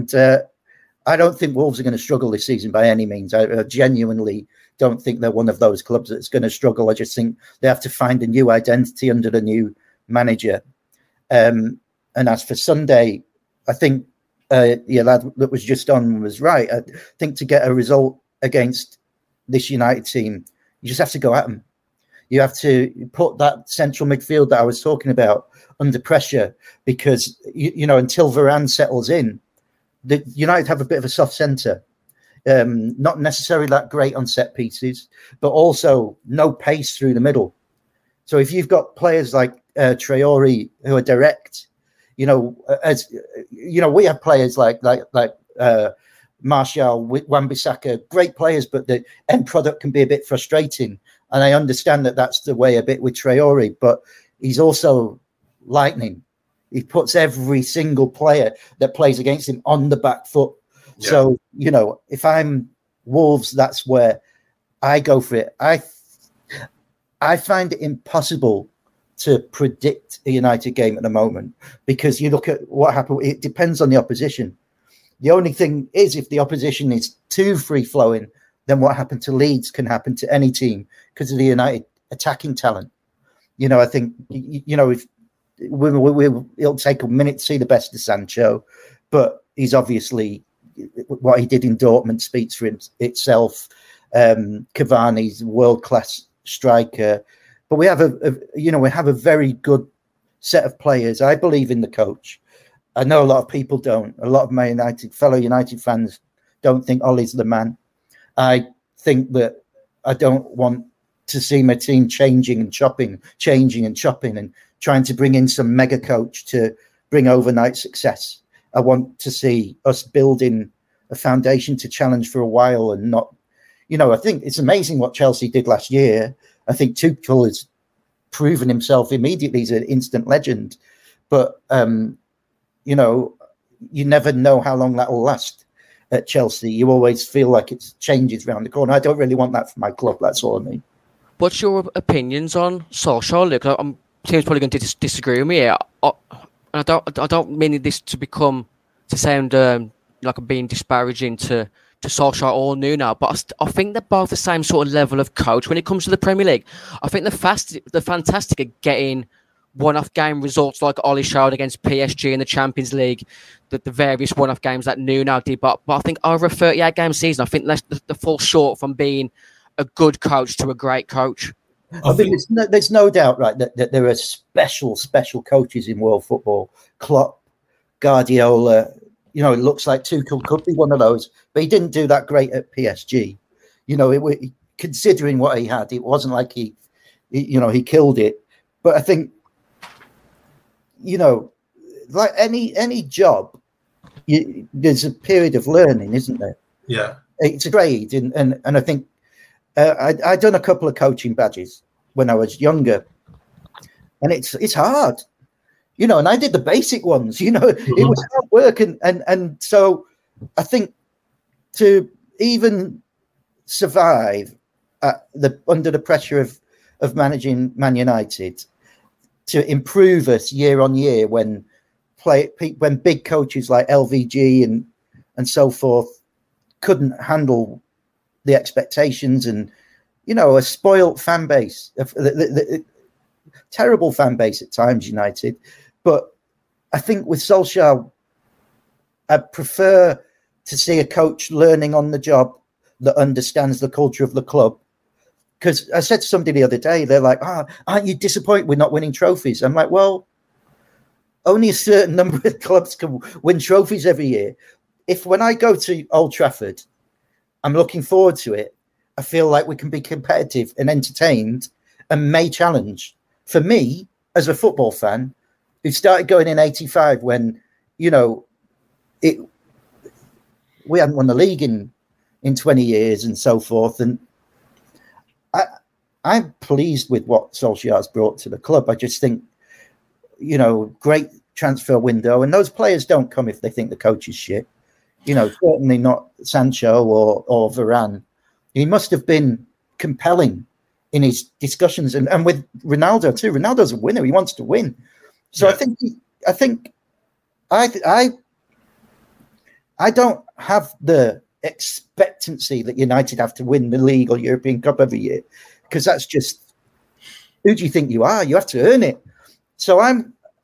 I don't think Wolves are going to struggle this season by any means. I genuinely don't think they're one of those clubs that's going to struggle. I just think they have to find a new identity under the new manager. And as for Sunday, I think your lad that was just on was right. I think to get a result against this United team, you just have to go at them. You have to put that central midfield that I was talking about under pressure, because, until Varane settles in, the United have a bit of a soft centre. Not necessarily that great on set pieces, but also no pace through the middle. So if you've got players like Traore who are direct, we have players like Martial, Wan-Bissaka, great players, but the end product can be a bit frustrating. And I understand that that's the way a bit with Traore, but he's also lightning. He puts every single player that plays against him on the back foot. Yeah. So, if I'm Wolves, that's where I go for it. I find it impossible to predict a United game at the moment, because you look at what happened. It depends on the opposition. The only thing is, if the opposition is too free-flowing, then what happened to Leeds can happen to any team because of the United attacking talent. I think, if it'll take a minute to see the best of Sancho, but he's obviously, what he did in Dortmund speaks for itself. Cavani's a world-class striker, but we have a very good set of players. I believe in the coach. I know a lot of people don't. A lot of my fellow United fans don't think Ollie's the man. I think that I don't want to see my team changing and chopping and trying to bring in some mega coach to bring overnight success. I want to see us building a foundation to challenge for a while and not, I think it's amazing what Chelsea did last year. I think Tuchel has proven himself immediately. He's an instant legend. But, you never know how long that will last at Chelsea. You always feel like it changes around the corner. I don't really want that for my club. That's all I mean. What's your opinions on Solskjaer, Luke? I'm probably going to disagree with me here. I don't mean this to sound like I'm being disparaging to Solskjaer or Nuno, but I think they're both the same sort of level of coach when it comes to the Premier League. I think they're fantastic at getting one-off game results like Ollie showed against PSG in the Champions League, the various one-off games that Nuno did. But I think over a 38-game season, I think they fall short from being a good coach to a great coach. I think there's no doubt, right, that there are special coaches in world football. Klopp, Guardiola, it looks like Tuchel could be one of those, but he didn't do that great at PSG. Considering what he had, it wasn't like he killed it. But I think, like any job, there's a period of learning, isn't there? Yeah, it's a grade, and I think I'd done a couple of coaching badges when I was younger, and it's hard, and I did the basic ones. It was hard work, and so I think to even survive under the pressure of managing Man United, to improve us year on year when big coaches like LVG and so forth couldn't handle the expectations, and a spoilt fan base, the terrible fan base at times, United. But I think with Solskjaer, I prefer to see a coach learning on the job that understands the culture of the club. Because I said to somebody the other day, they're like, aren't you disappointed we're not winning trophies? I'm like, well, only a certain number of clubs can win trophies every year. If when I go to Old Trafford, I'm looking forward to it, I feel like we can be competitive and entertained and may challenge. For me, as a football fan, who started going in 85 when, we hadn't won the league in 20 years and so forth. And I'm pleased with what Solskjaer's brought to the club. I just think, great transfer window. And those players don't come if they think the coach is shit. Certainly not Sancho or Varane. He must have been compelling in his discussions. And with Ronaldo too. Ronaldo's a winner. He wants to win. So yeah. I don't have the expectancy that United have to win the league or European Cup every year, because that's just, who do you think you are? You have to earn it. So I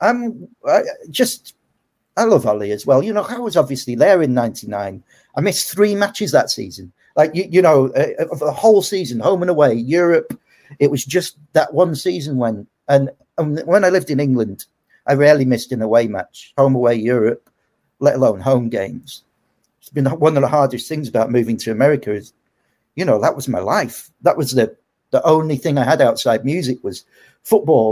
love Ollie as well. I was obviously there in '99. I missed 3 matches that season. Like, the whole season, home and away, Europe. It was just that one season when I lived in England, I rarely missed an away match, home, away, Europe, let alone home games. It's been one of the hardest things about moving to America is, that was my life. That was the only thing I had outside music was football,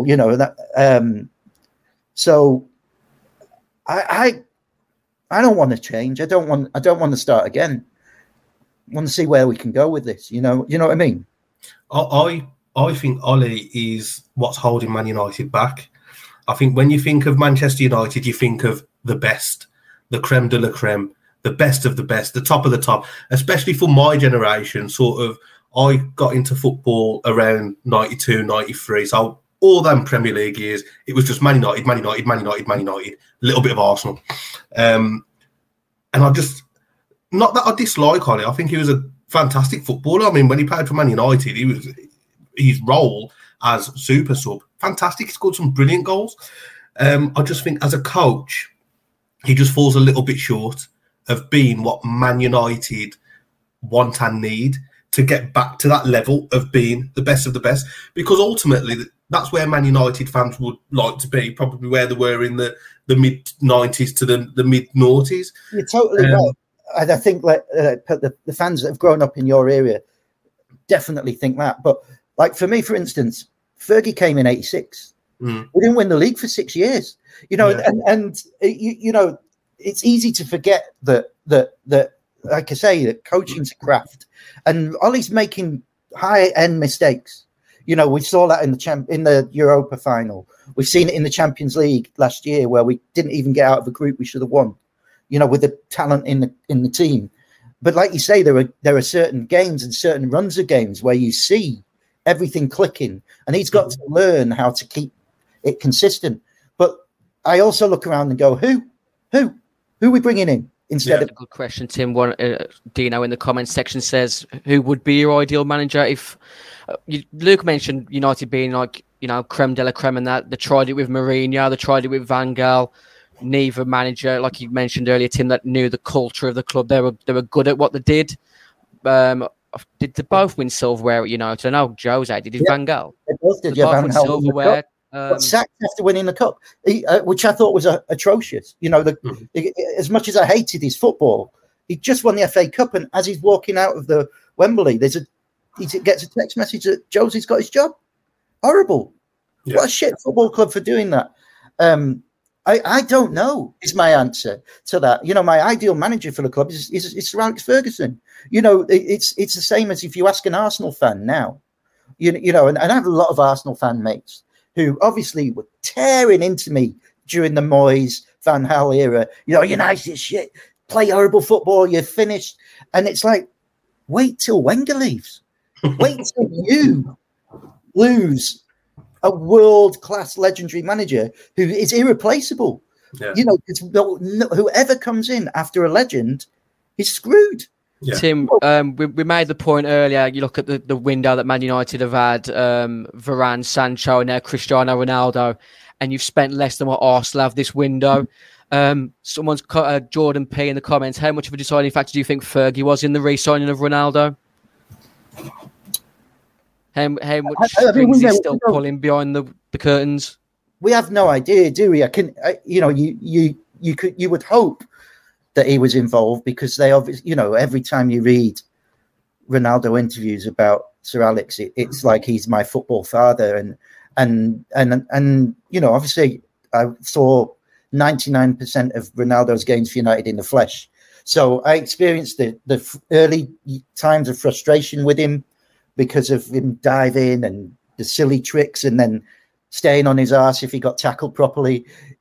so I don't want to change. I don't want to start again. I want to see where we can go with this. You know what I mean? I think Ollie is what's holding Man United back. I think when you think of Manchester United, you think of the best, the creme de la creme, the best of the best, the top of the top, especially for my generation. Sort of, I got into football around 92, 93. So all them Premier League years, it was just Man United, a little bit of Arsenal. And I just, not that I dislike Ollie, I think he was a fantastic footballer. I mean, when he played for Man United, his role as super sub, fantastic. He scored some brilliant goals. I just think as a coach, he just falls a little bit short of being what Man United want and need to get back to that level of being the best of the best, because ultimately that's where Man United fans would like to be, probably where they were in the mid-90s to the mid-noughties. You're totally right. And I think the fans that have grown up in your area definitely think that. But like for me, for instance, Fergie came in 86. We didn't win the league for 6 years. And it's easy to forget that like I say, that coaching's a craft, and Ollie's making high-end mistakes. We saw that in the Europa final. We've seen it in the Champions League last year, where we didn't even get out of a group we should have won. With the talent in the team. But like you say, there are certain games and certain runs of games where you see everything clicking, and he's got to learn how to keep it consistent. But I also look around and go, who are we bringing in instead of? Good question, Tim. Dino in the comments section says, who would be your ideal manager? If Luke mentioned United being like creme de la creme, and that they tried it with Mourinho, they tried it with Van Gaal. Neither manager, like you mentioned earlier, Tim, that knew the culture of the club. They were good at what they did. Did they both win silverware at United? I know Jose did. Van Gaal? They both did. Van Gaal silverware. But sacked after winning the cup, which I thought was atrocious. As much as I hated his football, he just won the FA Cup, and as he's walking out of the Wembley, he gets a text message that Jose's got his job. Horrible. Yeah. What a shit football club for doing that. I don't know is my answer to that. My ideal manager for the club is Sir Alex Ferguson. It's the same as if you ask an Arsenal fan now, and I have a lot of Arsenal fan mates who obviously were tearing into me during the Moyes, Van Gaal era. United shit, play horrible football, you're finished. And it's like, wait till Wenger leaves. Wait till you lose a world-class legendary manager who is irreplaceable. Yeah. Whoever comes in after a legend is screwed. Yeah. Tim, we made the point earlier. You look at the window that Man United have had, Varane, Sancho, and now Cristiano Ronaldo, and you've spent less than what Arsenal have this window. Someone's Jordan P in the comments. How much of a deciding factor do you think Fergie was in the re-signing of Ronaldo? How much strings is still pulling behind the curtains? We have no idea, do we? You would hope that he was involved, because they obviously, every time you read Ronaldo interviews about Sir Alex, it's like he's my football father, and obviously I saw 99% of Ronaldo's games for United in the flesh, so I experienced the early times of frustration with him, because of him diving and the silly tricks, and then staying on his arse if he got tackled properly.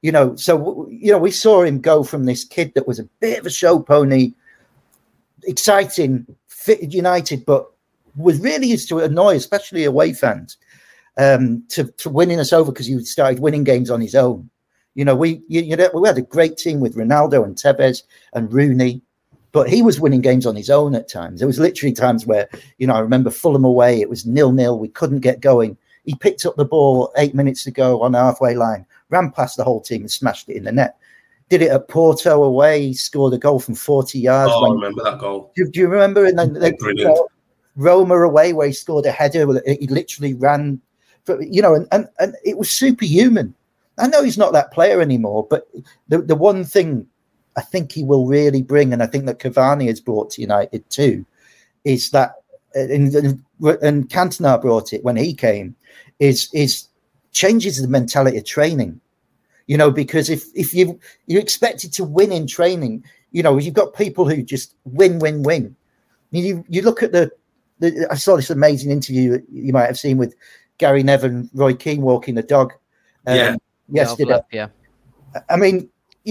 We saw him go from this kid that was a bit of a show pony, exciting, fit United, but was really used to annoy, especially away fans, to winning us over because he started winning games on his own. We had a great team with Ronaldo and Tevez and Rooney, but he was winning games on his own at times. There was literally times where, I remember Fulham away, it was 0-0. We couldn't get going. He picked up the ball 8 minutes to go on the halfway line, ran past the whole team and smashed it in the net. Did it at Porto away, scored a goal from 40 yards. I remember that goal. Do you remember? And then Roma away, where he scored a header. He literally ran, and it was superhuman. I know he's not that player anymore, but the one thing I think he will really bring, and I think that Cavani has brought to United too, is that, and Cantona brought it when he came, is changes the mentality of training. Because if you're expected to win in training, you've got people who just win. You look at I saw this amazing interview you might have seen with Gary Neville, Roy Keane walking the dog yesterday. Yeah. I mean,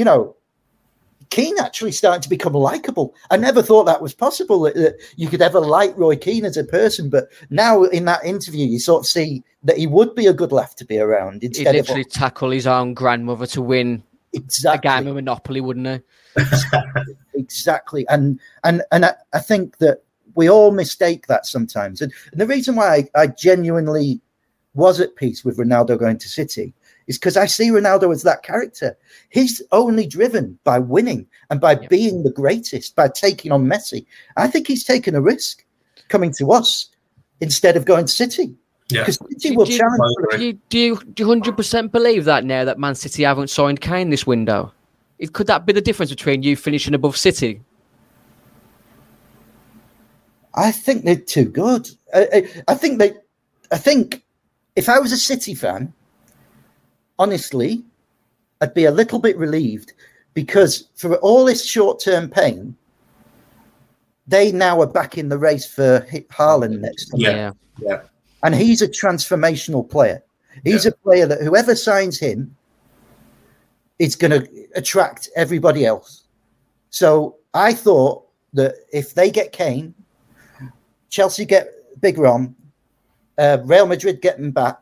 Keane actually starting to become likable. I never thought that was possible, that you could ever like Roy Keane as a person. But now in that interview, you sort of see that he would be a good laugh to be around. He'd literally tackle his own grandmother to win a game of Monopoly, wouldn't he? Exactly. And I think that we all mistake that sometimes. And the reason why I genuinely was at peace with Ronaldo going to City is because I see Ronaldo as that character. He's only driven by winning and by being the greatest, by taking on Messi. I think he's taken a risk. coming to us instead of going to City. Yeah. Because City will challenge. Do you 100% believe that now that Man City haven't signed Kane this window? Could that be the difference between you finishing above City? I think they're too good. I think if I was a City fan, honestly, I'd be a little bit relieved because for all this short-term pain, they now are back in the race for Haaland next time. Yeah. And he's a transformational player. He's a player that whoever signs him is going to attract everybody else. So I thought that if they get Kane, Chelsea get Big Rom, Real Madrid get him back,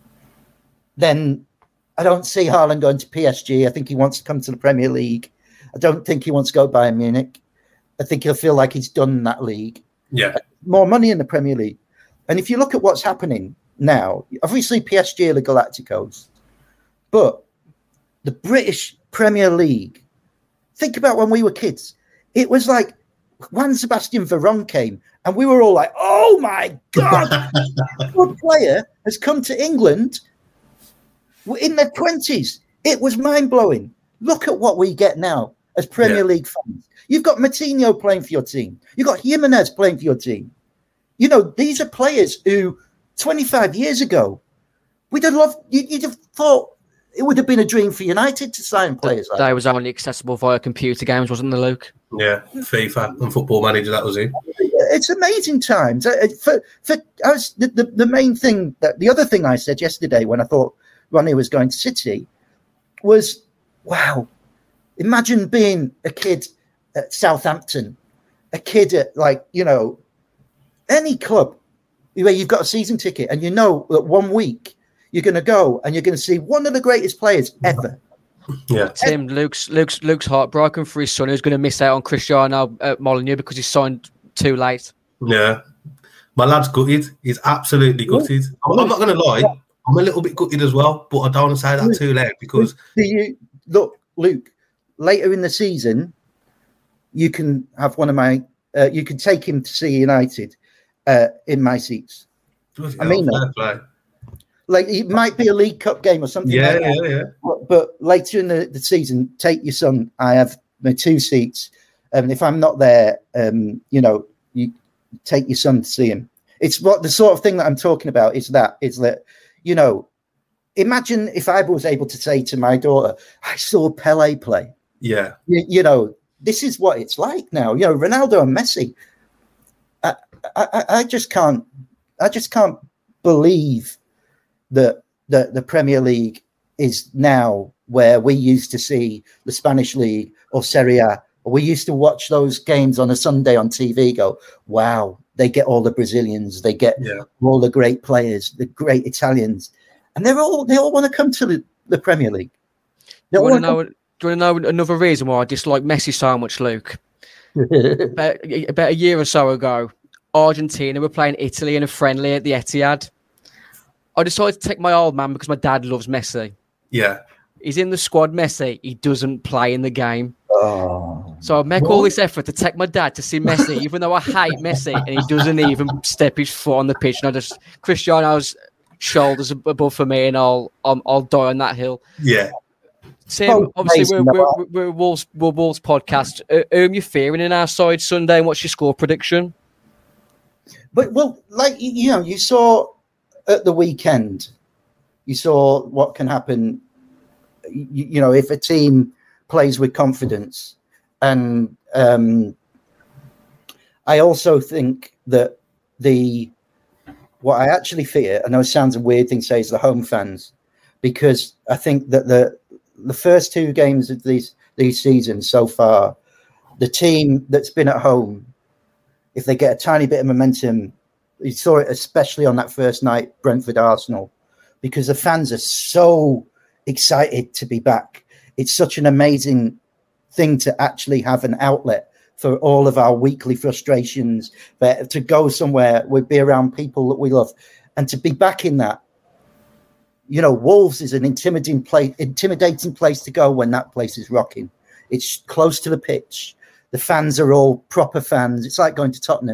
then I don't see Haaland going to PSG. I think he wants to come to the Premier League. I don't think he wants to go Bayern Munich. I think he'll feel like he's done in that league. Yeah. More money in the Premier League. And if you look at what's happening now, obviously PSG are the Galacticos, but the British Premier League, think about when we were kids. It was like Juan Sebastian Veron came and we were all like, oh my God, a good player has come to England in their 20s. It was mind-blowing. Look at what we get now as Premier League fans. You've got Moutinho playing for your team. You've got Jimenez playing for your team. You know, these are players who 25 years ago, we'd have loved, you'd have thought it would have been a dream for United to sign players like that. They was only accessible via computer games, wasn't it, Luke? Yeah, FIFA and Football Manager, that was it. It's amazing times. The main thing, the other thing I said yesterday when I thought Ronnie was going to City was, wow, imagine being a kid at Southampton, a kid at any club where you've got a season ticket and you know that 1 week you're going to go and you're going to see one of the greatest players ever. Yeah, Tim, Luke's heartbroken for his son who's going to miss out on Cristiano Molineux because he signed too late. Yeah, my lad's gutted. He's absolutely gutted. I'm not going to lie. I'm a little bit gutted as well, but I don't want to say that too late because... Look, Luke, later in the season, you can have one of my... you can take him to see United in my seats. I mean that. Like it might be a League Cup game or something. Yeah. But later in the season, take your son. I have my 2 seats, and if I'm not there, you take your son to see him. It's what the sort of thing that I'm talking about is that imagine if I was able to say to my daughter, I saw Pele play. Yeah. This is what it's like now. Ronaldo and Messi. I just can't believe that the Premier League is now where we used to see the Spanish League or Serie A. Or we used to watch those games on a Sunday on TV. Go, wow! They get all the Brazilians. They get all the great players, the great Italians, and they all want to come to the Premier League. Do you want to know another reason why I dislike Messi so much, Luke? about a year or so ago, Argentina were playing Italy in a friendly at the Etihad. I decided to take my old man because my dad loves Messi. Yeah. He's in the squad, Messi. He doesn't play in the game. Oh. So I make all this effort to take my dad to see Messi, even though I hate Messi, and he doesn't even step his foot on the pitch. And I just, Cristiano's shoulders above for me, and I'll die on that hill. Yeah. Tim, obviously we're Wolves podcast. Who are you fearing in our side Sunday, and what's your score prediction? But you saw at the weekend, you saw what can happen. If a team plays with confidence, and I also think that what I actually fear, I know it sounds a weird thing to say, is the home fans, because I think that the first 2 games of these seasons so far, the team that's been at home, if they get a tiny bit of momentum, you saw it especially on that first night, Brentford-Arsenal, because the fans are so excited to be back. It's such an amazing thing to actually have an outlet for all of our weekly frustrations, but to go somewhere, we'd be around people that we love, and to be back in that. Wolves is an intimidating place to go when that place is rocking. It's close to the pitch. The fans are all proper fans. It's like going to Tottenham.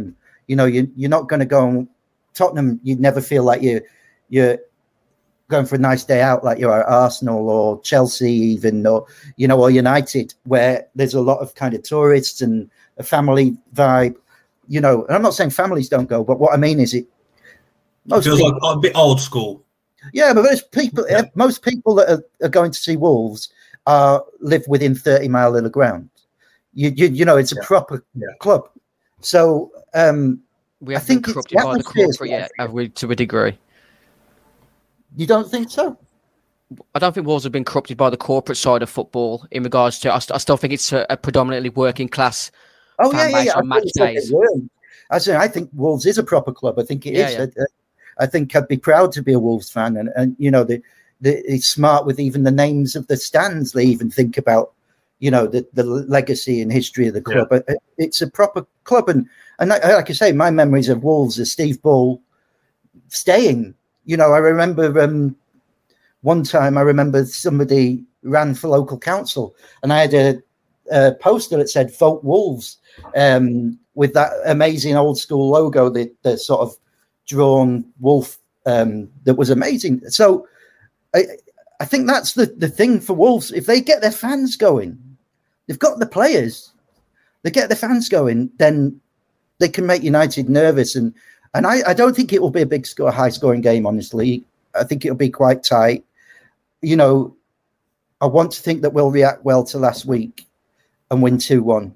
You know, you're not going to go on Tottenham. You'd never feel like you're going for a nice day out like you're at Arsenal or Chelsea even, or, you know, or United, where there's a lot of kind of tourists and a family vibe, you know. And I'm not saying families don't go, but what I mean is it feels like a bit old school. Yeah, but most people that are going to see Wolves live within 30 miles of the ground. You know, it's a proper club. So we have been corrupted by the corporate yet, have we, to a degree? You don't think so? I don't think Wolves have been corrupted by the corporate side of football in regards to. I still think it's a predominantly working class. Oh fan base on match days. I think Wolves is a proper club. I think it is. Yeah. I think I'd be proud to be a Wolves fan, and you know, it's smart with even the names of the stands. They even think about, you know, the legacy and history of the club. Yeah. It's a proper club, and like I say, my memories of Wolves is Steve Bull staying. You know, I remember one time I remember somebody ran for local council, and I had a poster that said "Vote Wolves" with that amazing old school logo, the sort of drawn wolf that was amazing. So I think that's the thing for Wolves. If they get their fans going, they've got the players, they get their fans going, then they can make United nervous. And I don't think it will be a high scoring game, honestly. I think it'll be quite tight. You know, I want to think that we'll react well to last week and win 2-1.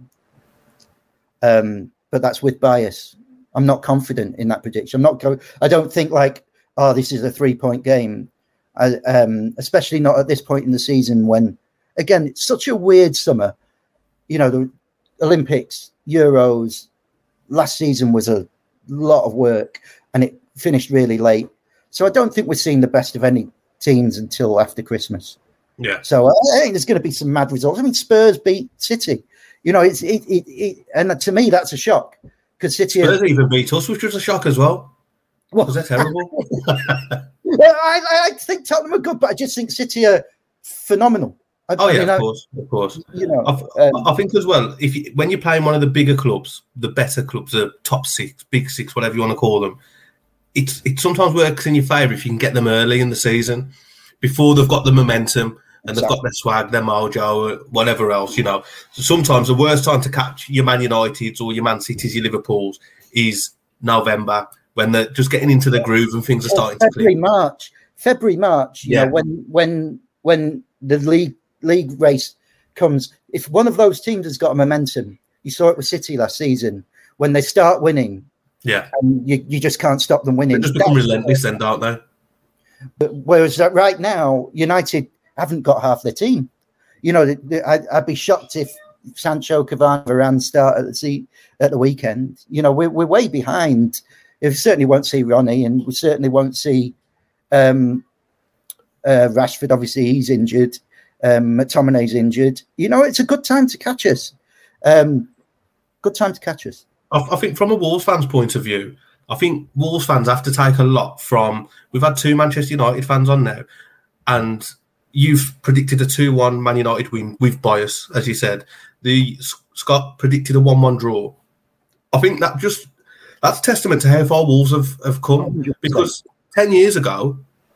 But that's with bias. I'm not confident in that prediction. I don't think like, oh, this is a 3-point game. Especially not at this point in the season when, again, it's such a weird summer. You know, the Olympics, Euros, last season was a lot of work and it finished really late. So I don't think we're seeing the best of any teams until after Christmas. Yeah. So I think there's going to be some mad results. I mean, Spurs beat City. You know, and to me, that's a shock. Because City Spurs even beat us, which was a shock as well. Was that terrible? I think Tottenham are good, but I just think City are phenomenal. Of course. You know, I think as well, when you're playing one of the bigger clubs, the better clubs, the top six, big six, whatever you want to call them, it sometimes works in your favour if you can get them early in the season before they've got the momentum and they've got their swag, their mojo, whatever else, you know. So sometimes the worst time to catch your Man Uniteds or your Man Cities, your Liverpools is November, when they're just getting into the groove and things are starting to click. February, March, you know, when the league race comes, if one of those teams has got a momentum, you saw it with City last season, when they start winning, and you just can't stop them winning. They just become relentless then, don't they? But whereas right now, United haven't got half their team. You know, I'd be shocked if Sancho, Cavani, Varane start at the weekend. You know, we're way behind. We certainly won't see Ronnie, and we certainly won't see Rashford. Obviously, he's injured. McTominay's injured. You know, it's a good time to catch us. Good time to catch us. I think from a Wolves fan's point of view, I think Wolves fans have to take a lot from... We've had 2 Manchester United fans on now, and you've predicted a 2-1 Man United win with bias, as you said. Scott predicted a 1-1 draw. I think that's testament to how far Wolves have come. 100%. Because 10 years ago,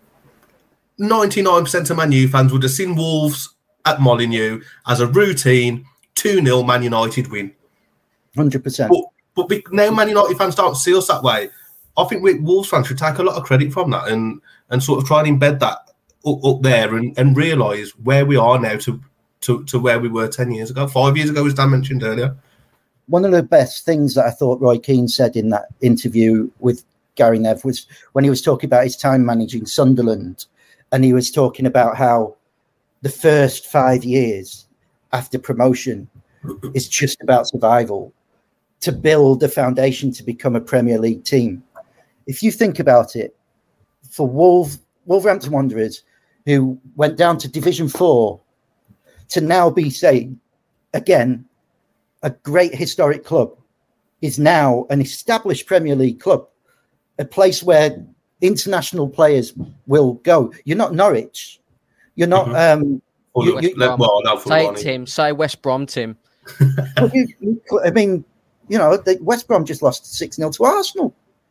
99% of Man U fans would have seen Wolves at Molineux as a routine 2-0 Man United win. 100%. But now Man United fans don't see us that way. I think Wolves fans should take a lot of credit from that and sort of try and embed that up there and realise where we are now to where we were 10 years ago, 5 years ago, as Dan mentioned earlier. One of the best things that I thought Roy Keane said in that interview with Gary Neville was when he was talking about his time managing Sunderland, and he was talking about how the first 5 years after promotion is just about survival, to build a foundation to become a Premier League team. If you think about it, for Wolverhampton Wanderers, who went down to Division 4, to now be, say, again, a great historic club, is now an established Premier League club, a place where international players will go. You're not Norwich. You're not... Say West Brom, Tim. I mean, You know, West Brom just lost 6-0 to Arsenal.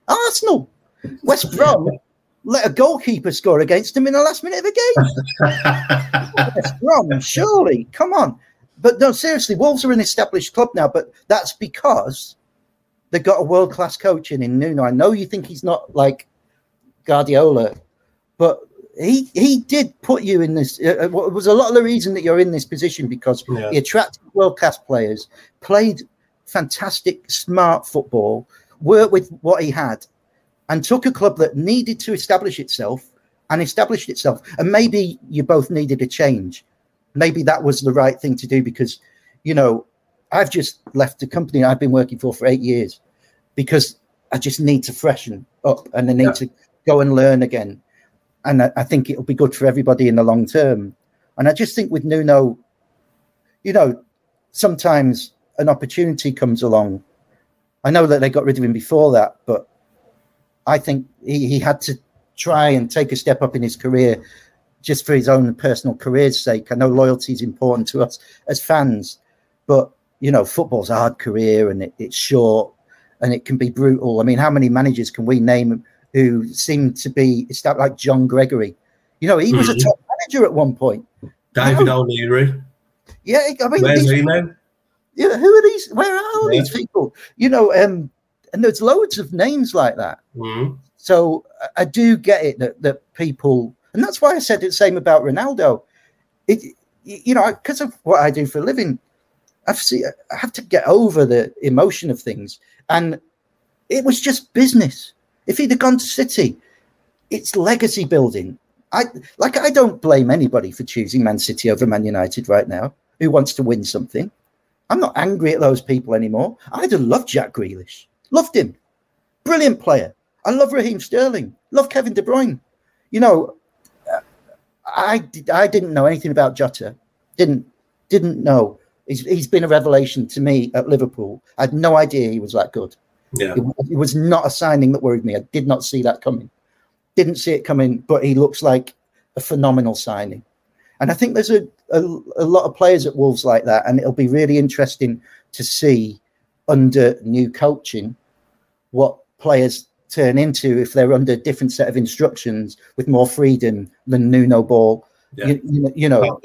West Brom let a goalkeeper score against him in the last minute of the game. West Brom, surely, come on. But no, seriously, Wolves are an established club now, but that's because they've got a world-class coach in Nuno. I know you think he's not like Guardiola, but he did put you in this. It was a lot of the reason that you're in this position because he attracted world-class players, played fantastic, smart football, worked with what he had, and took a club that needed to establish itself and established itself. And maybe you both needed a change. Maybe that was the right thing to do because, you know, I've just left the company I've been working for 8 years because I just need to freshen up and I need to go and learn again. And I think it'll be good for everybody in the long term. And I just think with Nuno, you know, sometimes an opportunity comes along. I know that they got rid of him before that, but I think he had to try and take a step up in his career just for his own personal career's sake. I know loyalty is important to us as fans, but, you know, football's a hard career and it's short and it can be brutal. I mean, how many managers can we name who seem to be like John Gregory? You know, he was a top manager at one point. David O'Leary. Yeah, I mean, where's he now? Yeah, who are these? Where are all these people? You know, and there's loads of names like that. So I do get it that people, and that's why I said the same about Ronaldo. You know, because of what I do for a living, I have to get over the emotion of things, and it was just business. If he'd have gone to City, it's legacy building. I don't blame anybody for choosing Man City over Man United right now, who wants to win something. I'm not angry at those people anymore. I'd have loved Jack Grealish. Loved him. Brilliant player. I love Raheem Sterling. Love Kevin De Bruyne. You know, I didn't know anything about Jota. Didn't know. He's been a revelation to me at Liverpool. I had no idea he was that good. Yeah. It was not a signing that worried me. I did not see that coming. Didn't see it coming, but he looks like a phenomenal signing. And I think there's a lot of players at Wolves like that, and it'll be really interesting to see under new coaching what players turn into if they're under a different set of instructions with more freedom than Nuno Ball. Yeah. You know.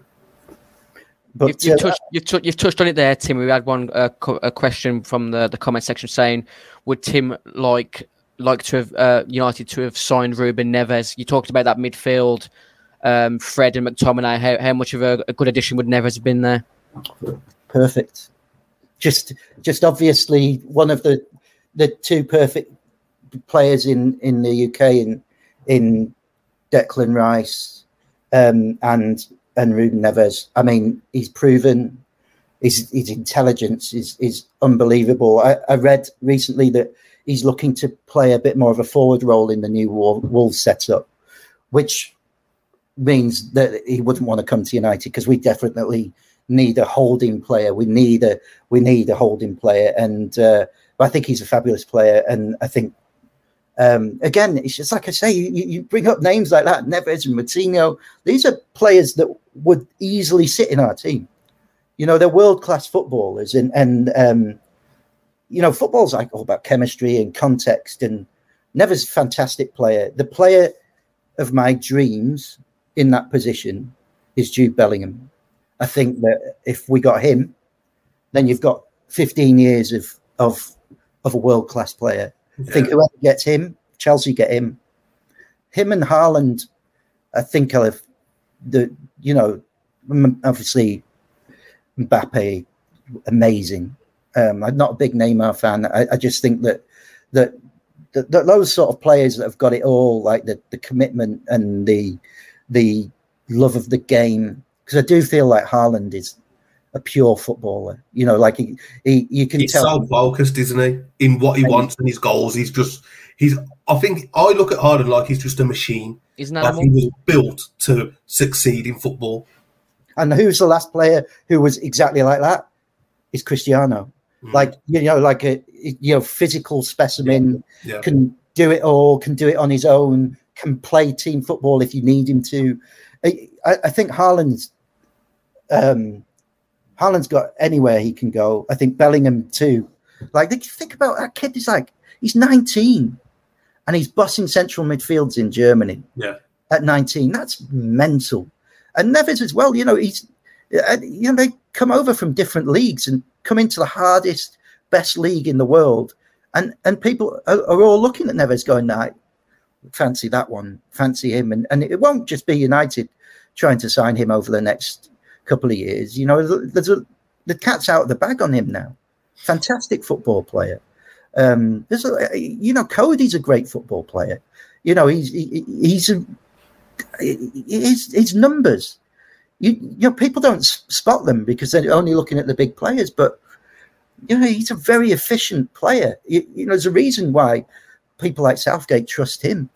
But you've touched on it there, Tim. We had a question from the comment section saying, would Tim like to have United to have signed Ruben Neves? You talked about that midfield. Fred and McTominay, how much of a good addition would Neves have been there? Perfect. Just obviously one of the two perfect players in the UK in Declan Rice and Ruben Neves. I mean, he's proven his intelligence is unbelievable. I read recently that he's looking to play a bit more of a forward role in the new Wolves setup, which means that he wouldn't want to come to United because we definitely need a holding player. We need a holding player, and I think he's a fabulous player. And I think again, it's just like I say, you bring up names like that, Neves and Moutinho. These are players that would easily sit in our team. You know, they're world-class footballers, and you know, football's like all about chemistry and context. And Neves a fantastic player. The player of my dreams in that position is Jude Bellingham. I think that if we got him, then you've got 15 years of a world-class player. Yeah. I think whoever gets him, Chelsea get him. Him and Haaland, I think I'll have obviously Mbappe, amazing. I'm not a big Neymar fan. I just think that those sort of players that have got it all, like the commitment and the love of the game, because I do feel like Haaland is a pure footballer. You know, like you can he's tell. He's so focused, isn't he, in what he wants and his goals. I think I look at Haaland like he's just a machine. He was built to succeed in football. And who's the last player who was exactly like that? Is Cristiano. Like, you know, like a physical specimen, can do it all, can do it on his own, can play team football if you need him to. I think Haaland's got anywhere he can go. I think Bellingham too. Like, think about that kid. He's 19 and he's bussing central midfields in Germany. Yeah. At 19. That's mental. And Neves as well, they come over from different leagues and come into the hardest, best league in the world. And people are all looking at Neves going, nah, fancy that one, fancy him. And it won't just be United trying to sign him over the next couple of years. The cat's out of the bag on him now. Fantastic football player. Cody's a great football player. His numbers. People don't spot them because they're only looking at the big players, but he's a very efficient player. There's a reason why people like Southgate trust him.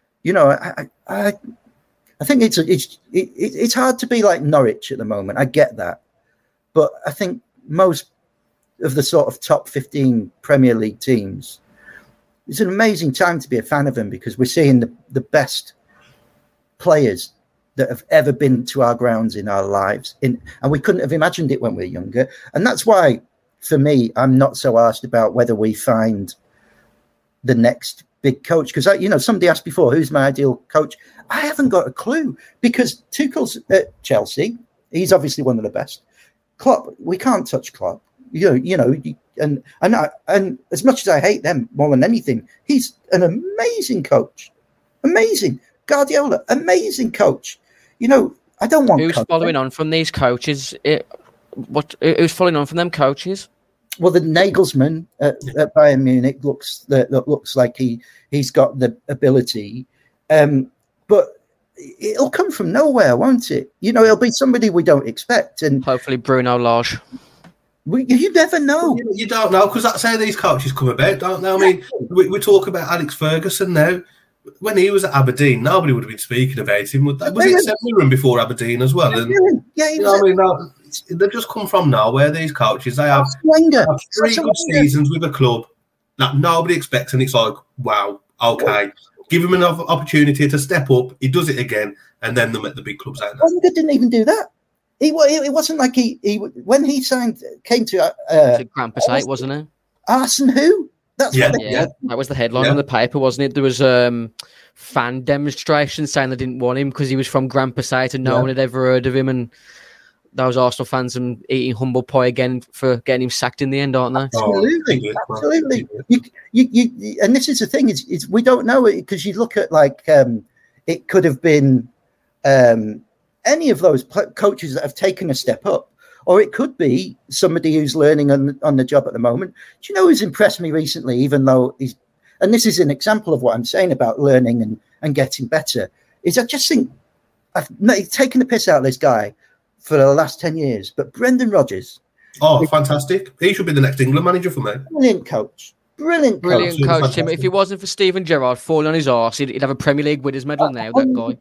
I think it's hard to be like Norwich at the moment. I get that, but I think most of the sort of top 15 Premier League teams, it's an amazing time to be a fan of them because we're seeing the best players that have ever been to our grounds in our lives, and we couldn't have imagined it when we were younger. And that's why, for me, I'm not so asked about whether we find the next big coach. Because, somebody asked before, who's my ideal coach? I haven't got a clue because Tuchel's at Chelsea. He's obviously one of the best. Klopp, we can't touch Klopp. And as much as I hate them more than anything, he's an amazing coach. Amazing. Guardiola, amazing coach. I don't want. Who's following on from these coaches? Who's following on from them coaches? Well, the Nagelsmann at Bayern Munich looks like he's got the ability, but it'll come from nowhere, won't it? It'll be somebody we don't expect, and hopefully Bruno Lage. You never know. You don't know because that's how these coaches come about, don't they? I mean, we talk about Alex Ferguson now. When he was at Aberdeen, nobody would have been speaking about him. Was it Seth Mirren before Aberdeen as well? And, they've just come from nowhere, these coaches. They have 3 good seasons with a club that nobody expects, and it's like, wow, okay. Give him an opportunity to step up. He does it again, and then them at the big clubs out there. Wenger didn't even do that. It wasn't like he when he came to Grand Passat, wasn't it? Arsene who? That's that was the headline on the paper, wasn't it? There was fan demonstrations saying they didn't want him because he was from Grand Passat and no one had ever heard of him, and those Arsenal fans and eating humble pie again for getting him sacked in the end, aren't they? Absolutely. And this is the thing: is we don't know it because you look at it could have been any of those coaches that have taken a step up. Or it could be somebody who's learning on the job at the moment. Do you know who's impressed me recently, even though and this is an example of what I'm saying about learning and getting better, is I just think I've taken the piss out of this guy for the last 10 years. But Brendan Rodgers. Oh, fantastic. He should be the next England manager for me. Brilliant coach. Brilliant coach, Tim. If it wasn't for Steven Gerrard falling on his arse, he'd have a Premier League winners medal now, that guy.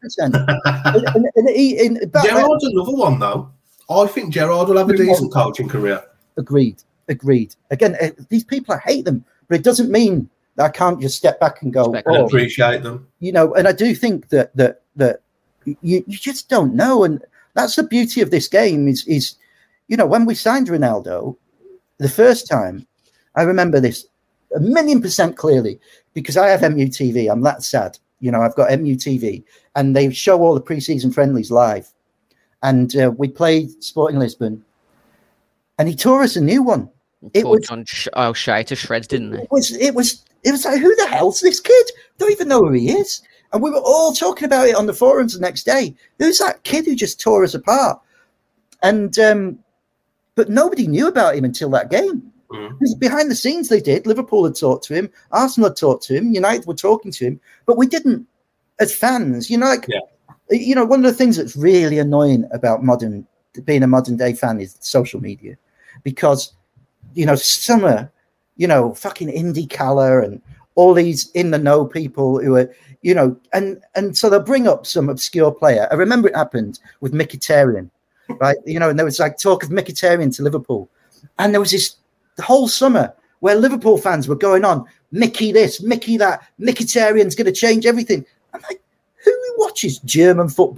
Gerrard's another one, though. I think Gerrard will have a decent coaching career. Agreed. Again, these people, I hate them, but it doesn't mean that I can't just step back and go, appreciate them. And I do think that you just don't know. And that's the beauty of this game is when we signed Ronaldo the first time, I remember this 1,000,000% clearly because I have MUTV. I'm that sad. I've got MUTV and they show all the preseason friendlies live. And we played Sporting Lisbon, and he tore us a new one. It was John O'Shea to shreds, didn't it? It was like, who the hell's this kid? Don't even know who he is. And we were all talking about it on the forums the next day. Who's that kid who just tore us apart? And but nobody knew about him until that game. Behind the scenes, they did. Liverpool had talked to him, Arsenal had talked to him, United were talking to him, but we didn't as fans. One of the things that's really annoying about being a modern day fan is social media, because some are fucking Indie Calla and all these in the know people who are and so they'll bring up some obscure player. I remember it happened with Mkhitaryan, right? And there was talk of Mkhitaryan to Liverpool, and there was this whole summer where Liverpool fans were going on Mickey this, Mickey that, Mkhitaryan's going to change everything. I'm like, who watches German football?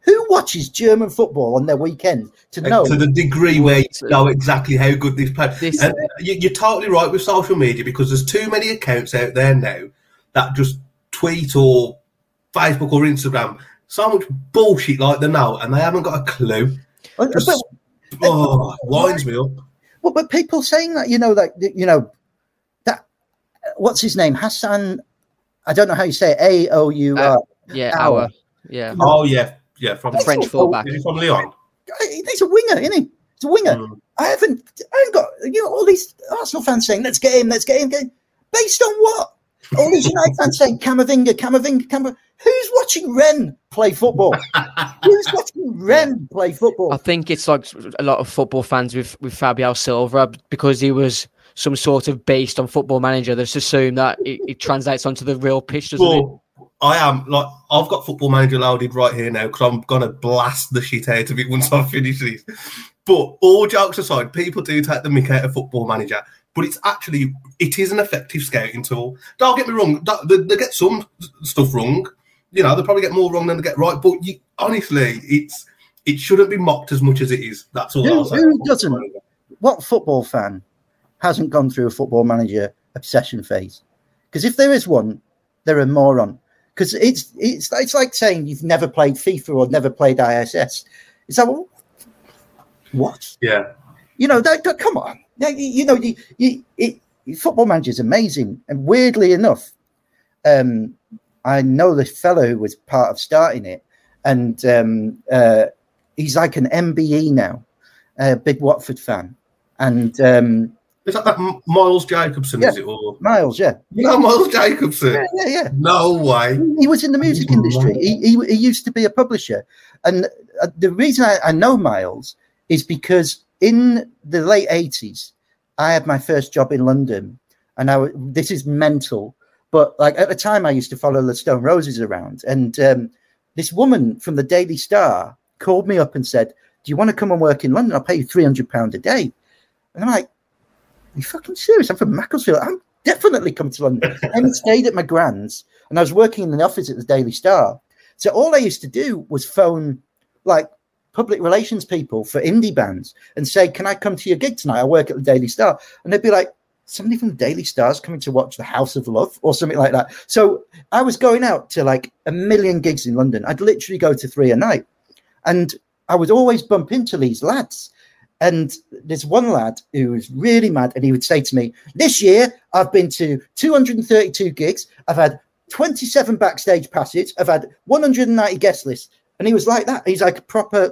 Who watches German football on their weekend to know? To the degree where you know exactly how good this player is. And you're totally right with social media, because there's too many accounts out there now that just tweet or Facebook or Instagram so much bullshit like they know, and they haven't got a clue. Just, winds me up. Well, but people saying that, that what's his name? Hassan, I don't know how you say it, Aour. Aour. Yeah. Oh, yeah. Yeah, from the French fullback. Is he from Lyon? He's a winger, isn't he? He's a winger. I haven't got all these Arsenal fans saying, let's get him. Based on what? All these United fans saying, Camavinga. Who's watching Rennes play football? Who's watching Rennes play football? I think it's like a lot of football fans with Fabio Silva, because he was some sort of beast on Football Manager. They just assume that it translates onto the real pitch, doesn't it? I am, I've got Football Manager loaded right here now, because I'm going to blast the shit out of it once I finish this. But all jokes aside, people do take the mick out of Football Manager, but it is an effective scouting tool. Don't get me wrong, they get some stuff wrong. They probably get more wrong than they get right, but honestly, it shouldn't be mocked as much as it is. That's all I'll say. Who doesn't? What football fan hasn't gone through a Football Manager obsession phase? Because if there is one, they're a moron. Because it's like saying you've never played FIFA or never played ISS. It's like, well, what? Yeah. Come on. Football Manager is amazing. And weirdly enough, I know the fellow who was part of starting it, and he's like an MBE now, a big Watford fan. And is that Miles Jacobson, yeah, is it? Or Miles, yeah. Miles Jacobson? Yeah. No way. He was in the music industry. He used to be a publisher. And the reason I know Miles is because in the late 80s, I had my first job in London. And this is mental. But at the time, I used to follow the Stone Roses around. And this woman from the Daily Star called me up and said, do you want to come and work in London? I'll pay you £300 a day. And I'm like, are you fucking serious? I'm from Macclesfield. I'm definitely coming to London. And I stayed at my grand's, and I was working in the office at the Daily Star. So all I used to do was phone public relations people for indie bands and say, can I come to your gig tonight? I work at the Daily Star. And they'd be like, somebody from the Daily Star is coming to watch The House of Love or something like that. So I was going out to a million gigs in London. I'd literally go to 3 a night. And I would always bump into these lads. And there's one lad who was really mad, and he would say to me, this year I've been to 232 gigs. I've had 27 backstage passes. I've had 190 guest lists. And he was like that. He's like a proper,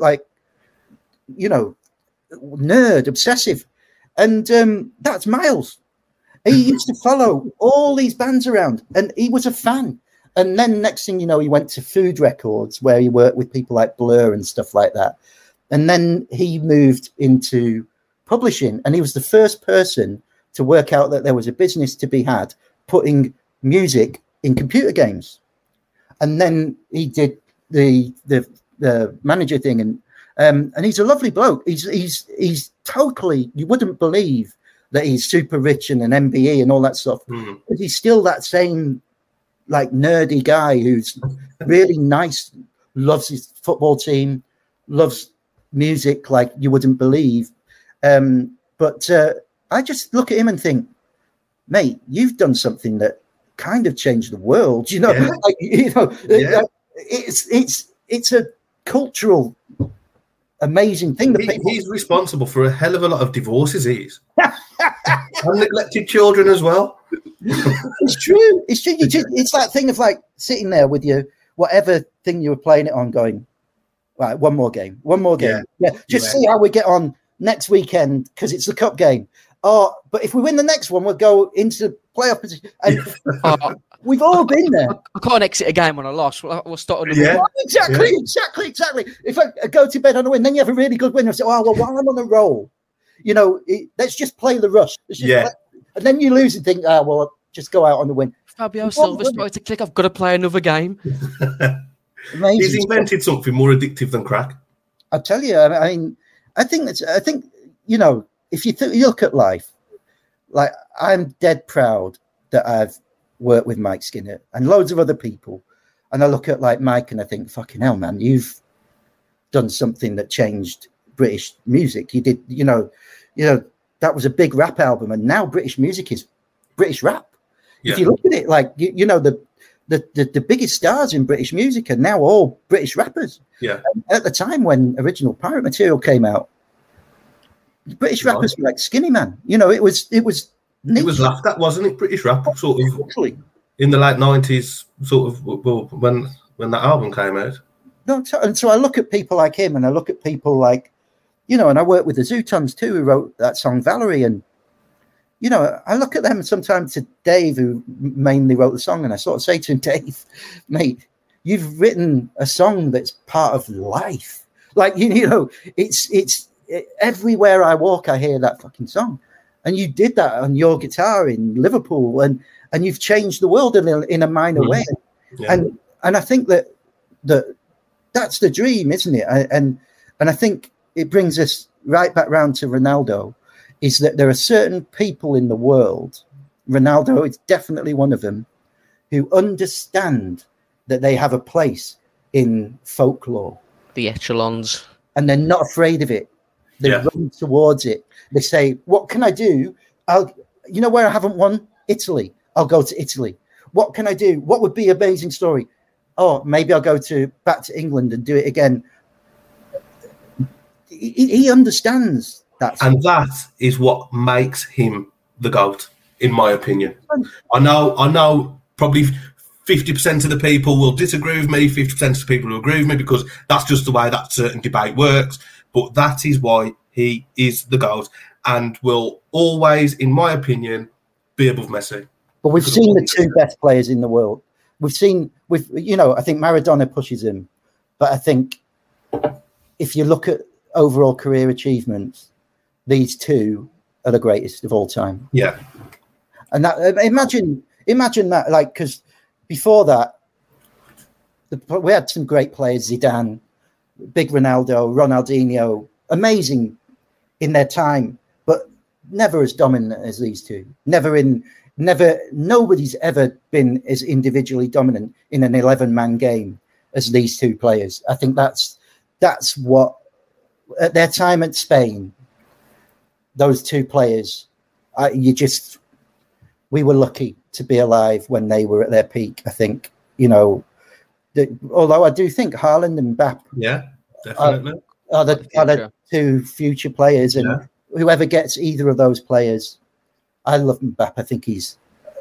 nerd, obsessive. And that's Miles. He used to follow all these bands around, and he was a fan. And then next thing you know, he went to Food Records, where he worked with people like Blur and stuff like that. And then he moved into publishing, and he was the first person to work out that there was a business to be had putting music in computer games. And then he did the manager thing, and he's a lovely bloke. He's totally, you wouldn't believe that he's super rich and an MBE and all that stuff. But he's still that same nerdy guy who's really nice, loves his football team, loves music like you wouldn't believe. But I just look at him and think, mate, you've done something that kind of changed the world. It's a cultural amazing thing. He's responsible for a hell of a lot of divorces. He's and neglected children as well. It's true. It's true. It's that thing of sitting there with your whatever thing you were playing it on, going, right, one more game. See how we get on next weekend because it's the cup game. Oh, but if we win the next one, we'll go into playoff position. And we've all been there. I can't exit a game on a loss. We'll start on the win. Exactly. If I go to bed on a win, then you have a really good win. I say, while I'm on a roll, let's just play the rush. And then you lose and think, just go out on the win. Fabio Silva started to click. I've got to play another game. He's invented something more addictive than crack. I tell you, I think if you look at life, I'm dead proud that I've worked with Mike Skinner and loads of other people. And I look at Mike and I think, fucking hell, man, you've done something that changed British music. You did, that was a big rap album, and now British music is British rap. Yeah. If you look at it, like the biggest stars in British music are now all British rappers. Yeah. And at the time when original Pirate Material came out, British rappers were like Skinny Man. It was laughed at, wasn't it? British rap, sort of Totally. in the late 90s, sort of when that album came out. No, and so I look at people like him, and I look at people like, and I work with the Zootons too, who wrote that song Valerie, and I look at them sometimes to Dave, who mainly wrote the song, and I sort of say to him, Dave, mate, you've written a song that's part of life. Like, it's everywhere I walk, I hear that fucking song. And you did that on your guitar in Liverpool, and you've changed the world in a minor way. Yeah. And I think that's the dream, isn't it? And I think it brings us right back round to Ronaldo, is that there are certain people in the world, Ronaldo is definitely one of them, who understand that they have a place in folklore. The echelons. And they're not afraid of it. They run towards it. They say, what can I do? Where I haven't won? Italy. I'll go to Italy. What can I do? What would be an amazing story? Oh, maybe I'll go back to England and do it again. He understands that. And that is what makes him the GOAT, in my opinion. I know probably 50% of the people will disagree with me, 50% of the people will agree with me, because that's just the way that certain debate works. But that is why he is the GOAT and will always, in my opinion, be above Messi. But we've seen the two best players in the world. I think Maradona pushes him. But I think if you look at overall career achievements, these two are the greatest of all time. Yeah. And that imagine that, like, because before that, we had some great players, Zidane, big Ronaldo, Ronaldinho, amazing in their time, but never as dominant as these two. Nobody's ever been as individually dominant in an 11-man game as these two players. I think that's what, at their time at Spain, those two players, we were lucky to be alive when they were at their peak. I think, although I do think Haaland and Mbappe, definitely, are the two future players, and whoever gets either of those players, I love Mbappe. I think he's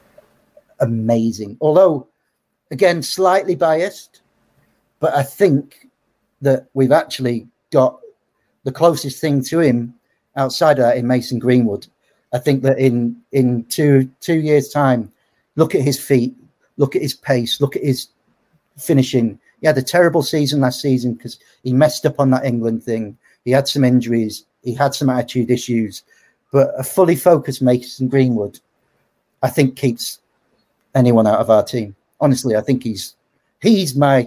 amazing. Although, again, slightly biased, but I think that we've actually got the closest thing to him outside of that in Mason Greenwood. I think that in two years' time, look at his feet, look at his pace, look at his finishing. He had a terrible season last season because he messed up on that England thing. He had some injuries. He had some attitude issues. But a fully focused Mason Greenwood, I think, keeps anyone out of our team. Honestly, I think he's the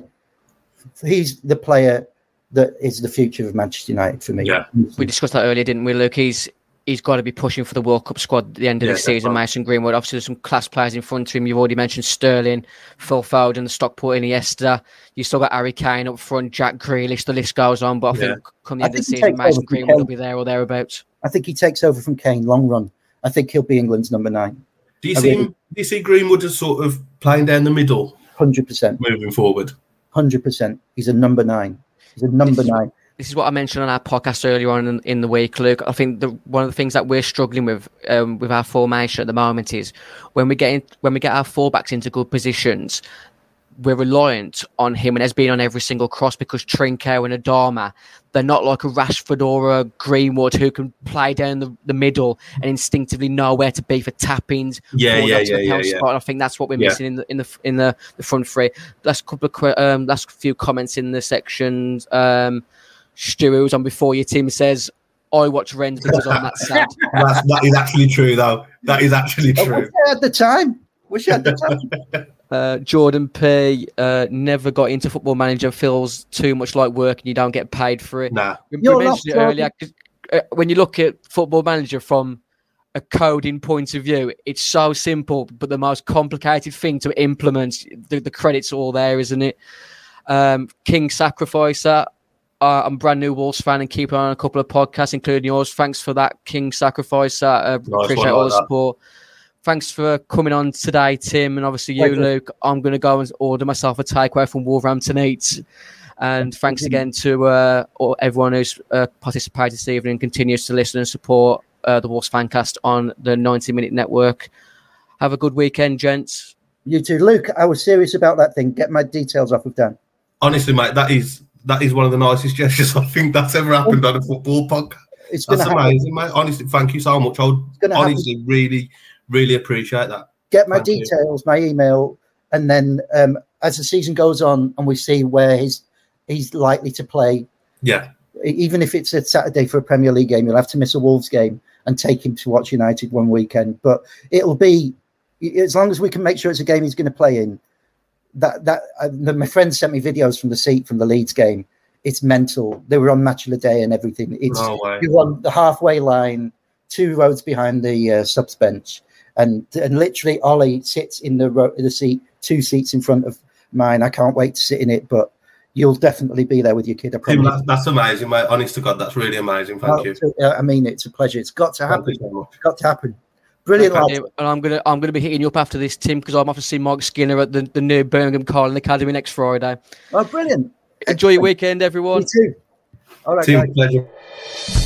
player that is the future of Manchester United for me. Yeah. We discussed that earlier, didn't we, Luke? He's got to be pushing for the World Cup squad at the end of the season, Mason Greenwood. Obviously, there's some class players in front of him. You've already mentioned Sterling, Phil Foden, Stockport, Iniesta. You still got Harry Kane up front, Jack Grealish. The list goes on. But I think come the end of the season, Mason Greenwood will be there or thereabouts. I think he takes over from Kane long run. I think he'll be England's number 9. Do you see Greenwood as sort of playing down the middle? 100%. Moving forward. 100%. He's a number 9. He's a number 9. This is what I mentioned on our podcast earlier on in the week, Luke. I think one of the things that we're struggling with our formation at the moment is when we get our fullbacks into good positions, we're reliant on him and has been on every single cross, because Trincao and Adama, they're not like a Rashford or a Greenwood who can play down the middle and instinctively know where to be for tappings. Yeah. And I think that's what we're missing in the front three. Last few comments in the sections. Stu, who's on before your team, says, I watch Rennes because I'm that sad. That is actually true, though. That is actually true. At the time. Jordan P. Never got into Football Manager. Feels too much like work and you don't get paid for it. Nah. We mentioned it earlier. When you look at Football Manager from a coding point of view, it's so simple, but the most complicated thing to implement. The credit's all there, isn't it? King Sacrificer. I'm a brand new Wolves fan and keep on a couple of podcasts, including yours. Thanks for that, King Sacrifice. Appreciate all the support. Thanks for coming on today, Tim, and obviously you, Luke. I'm going to go and order myself a takeaway from Wolverhampton Eats. And thanks again to everyone who's participated this evening and continues to listen and support the Wolves Fancast on the 90 Minute Network. Have a good weekend, gents. You too. Luke, I was serious about that thing. Get my details off of Dan. Honestly, mate, that is one of the nicest gestures I think that's ever happened on a football podcast. That's amazing, mate. Honestly, thank you so much. I would honestly really, really appreciate that. Get my details, my email, and then as the season goes on and we see where he's likely to play. Yeah. Even if it's a Saturday for a Premier League game, you'll have to miss a Wolves game and take him to watch United one weekend. But it'll be, as long as we can make sure it's a game he's going to play in. My friend sent me videos from the seat from the Leeds game. It's mental. They were on Match of the Day and everything. You're on the halfway line, 2 rows behind the subs bench, and literally Ollie sits in the seat, 2 seats in front of mine. I can't wait to sit in it, but you'll definitely be there with your kid. I promise. That's amazing, mate. Honest to God, that's really amazing. Thank you. I mean, it's a pleasure. It's got to happen. It's got to happen. Brilliant. And I'm gonna be hitting you up after this, Tim, because I'm off to see Mike Skinner at the new Birmingham Carling Academy next Friday. Oh, brilliant! Enjoy your weekend, everyone. You too. All right, Team, pleasure.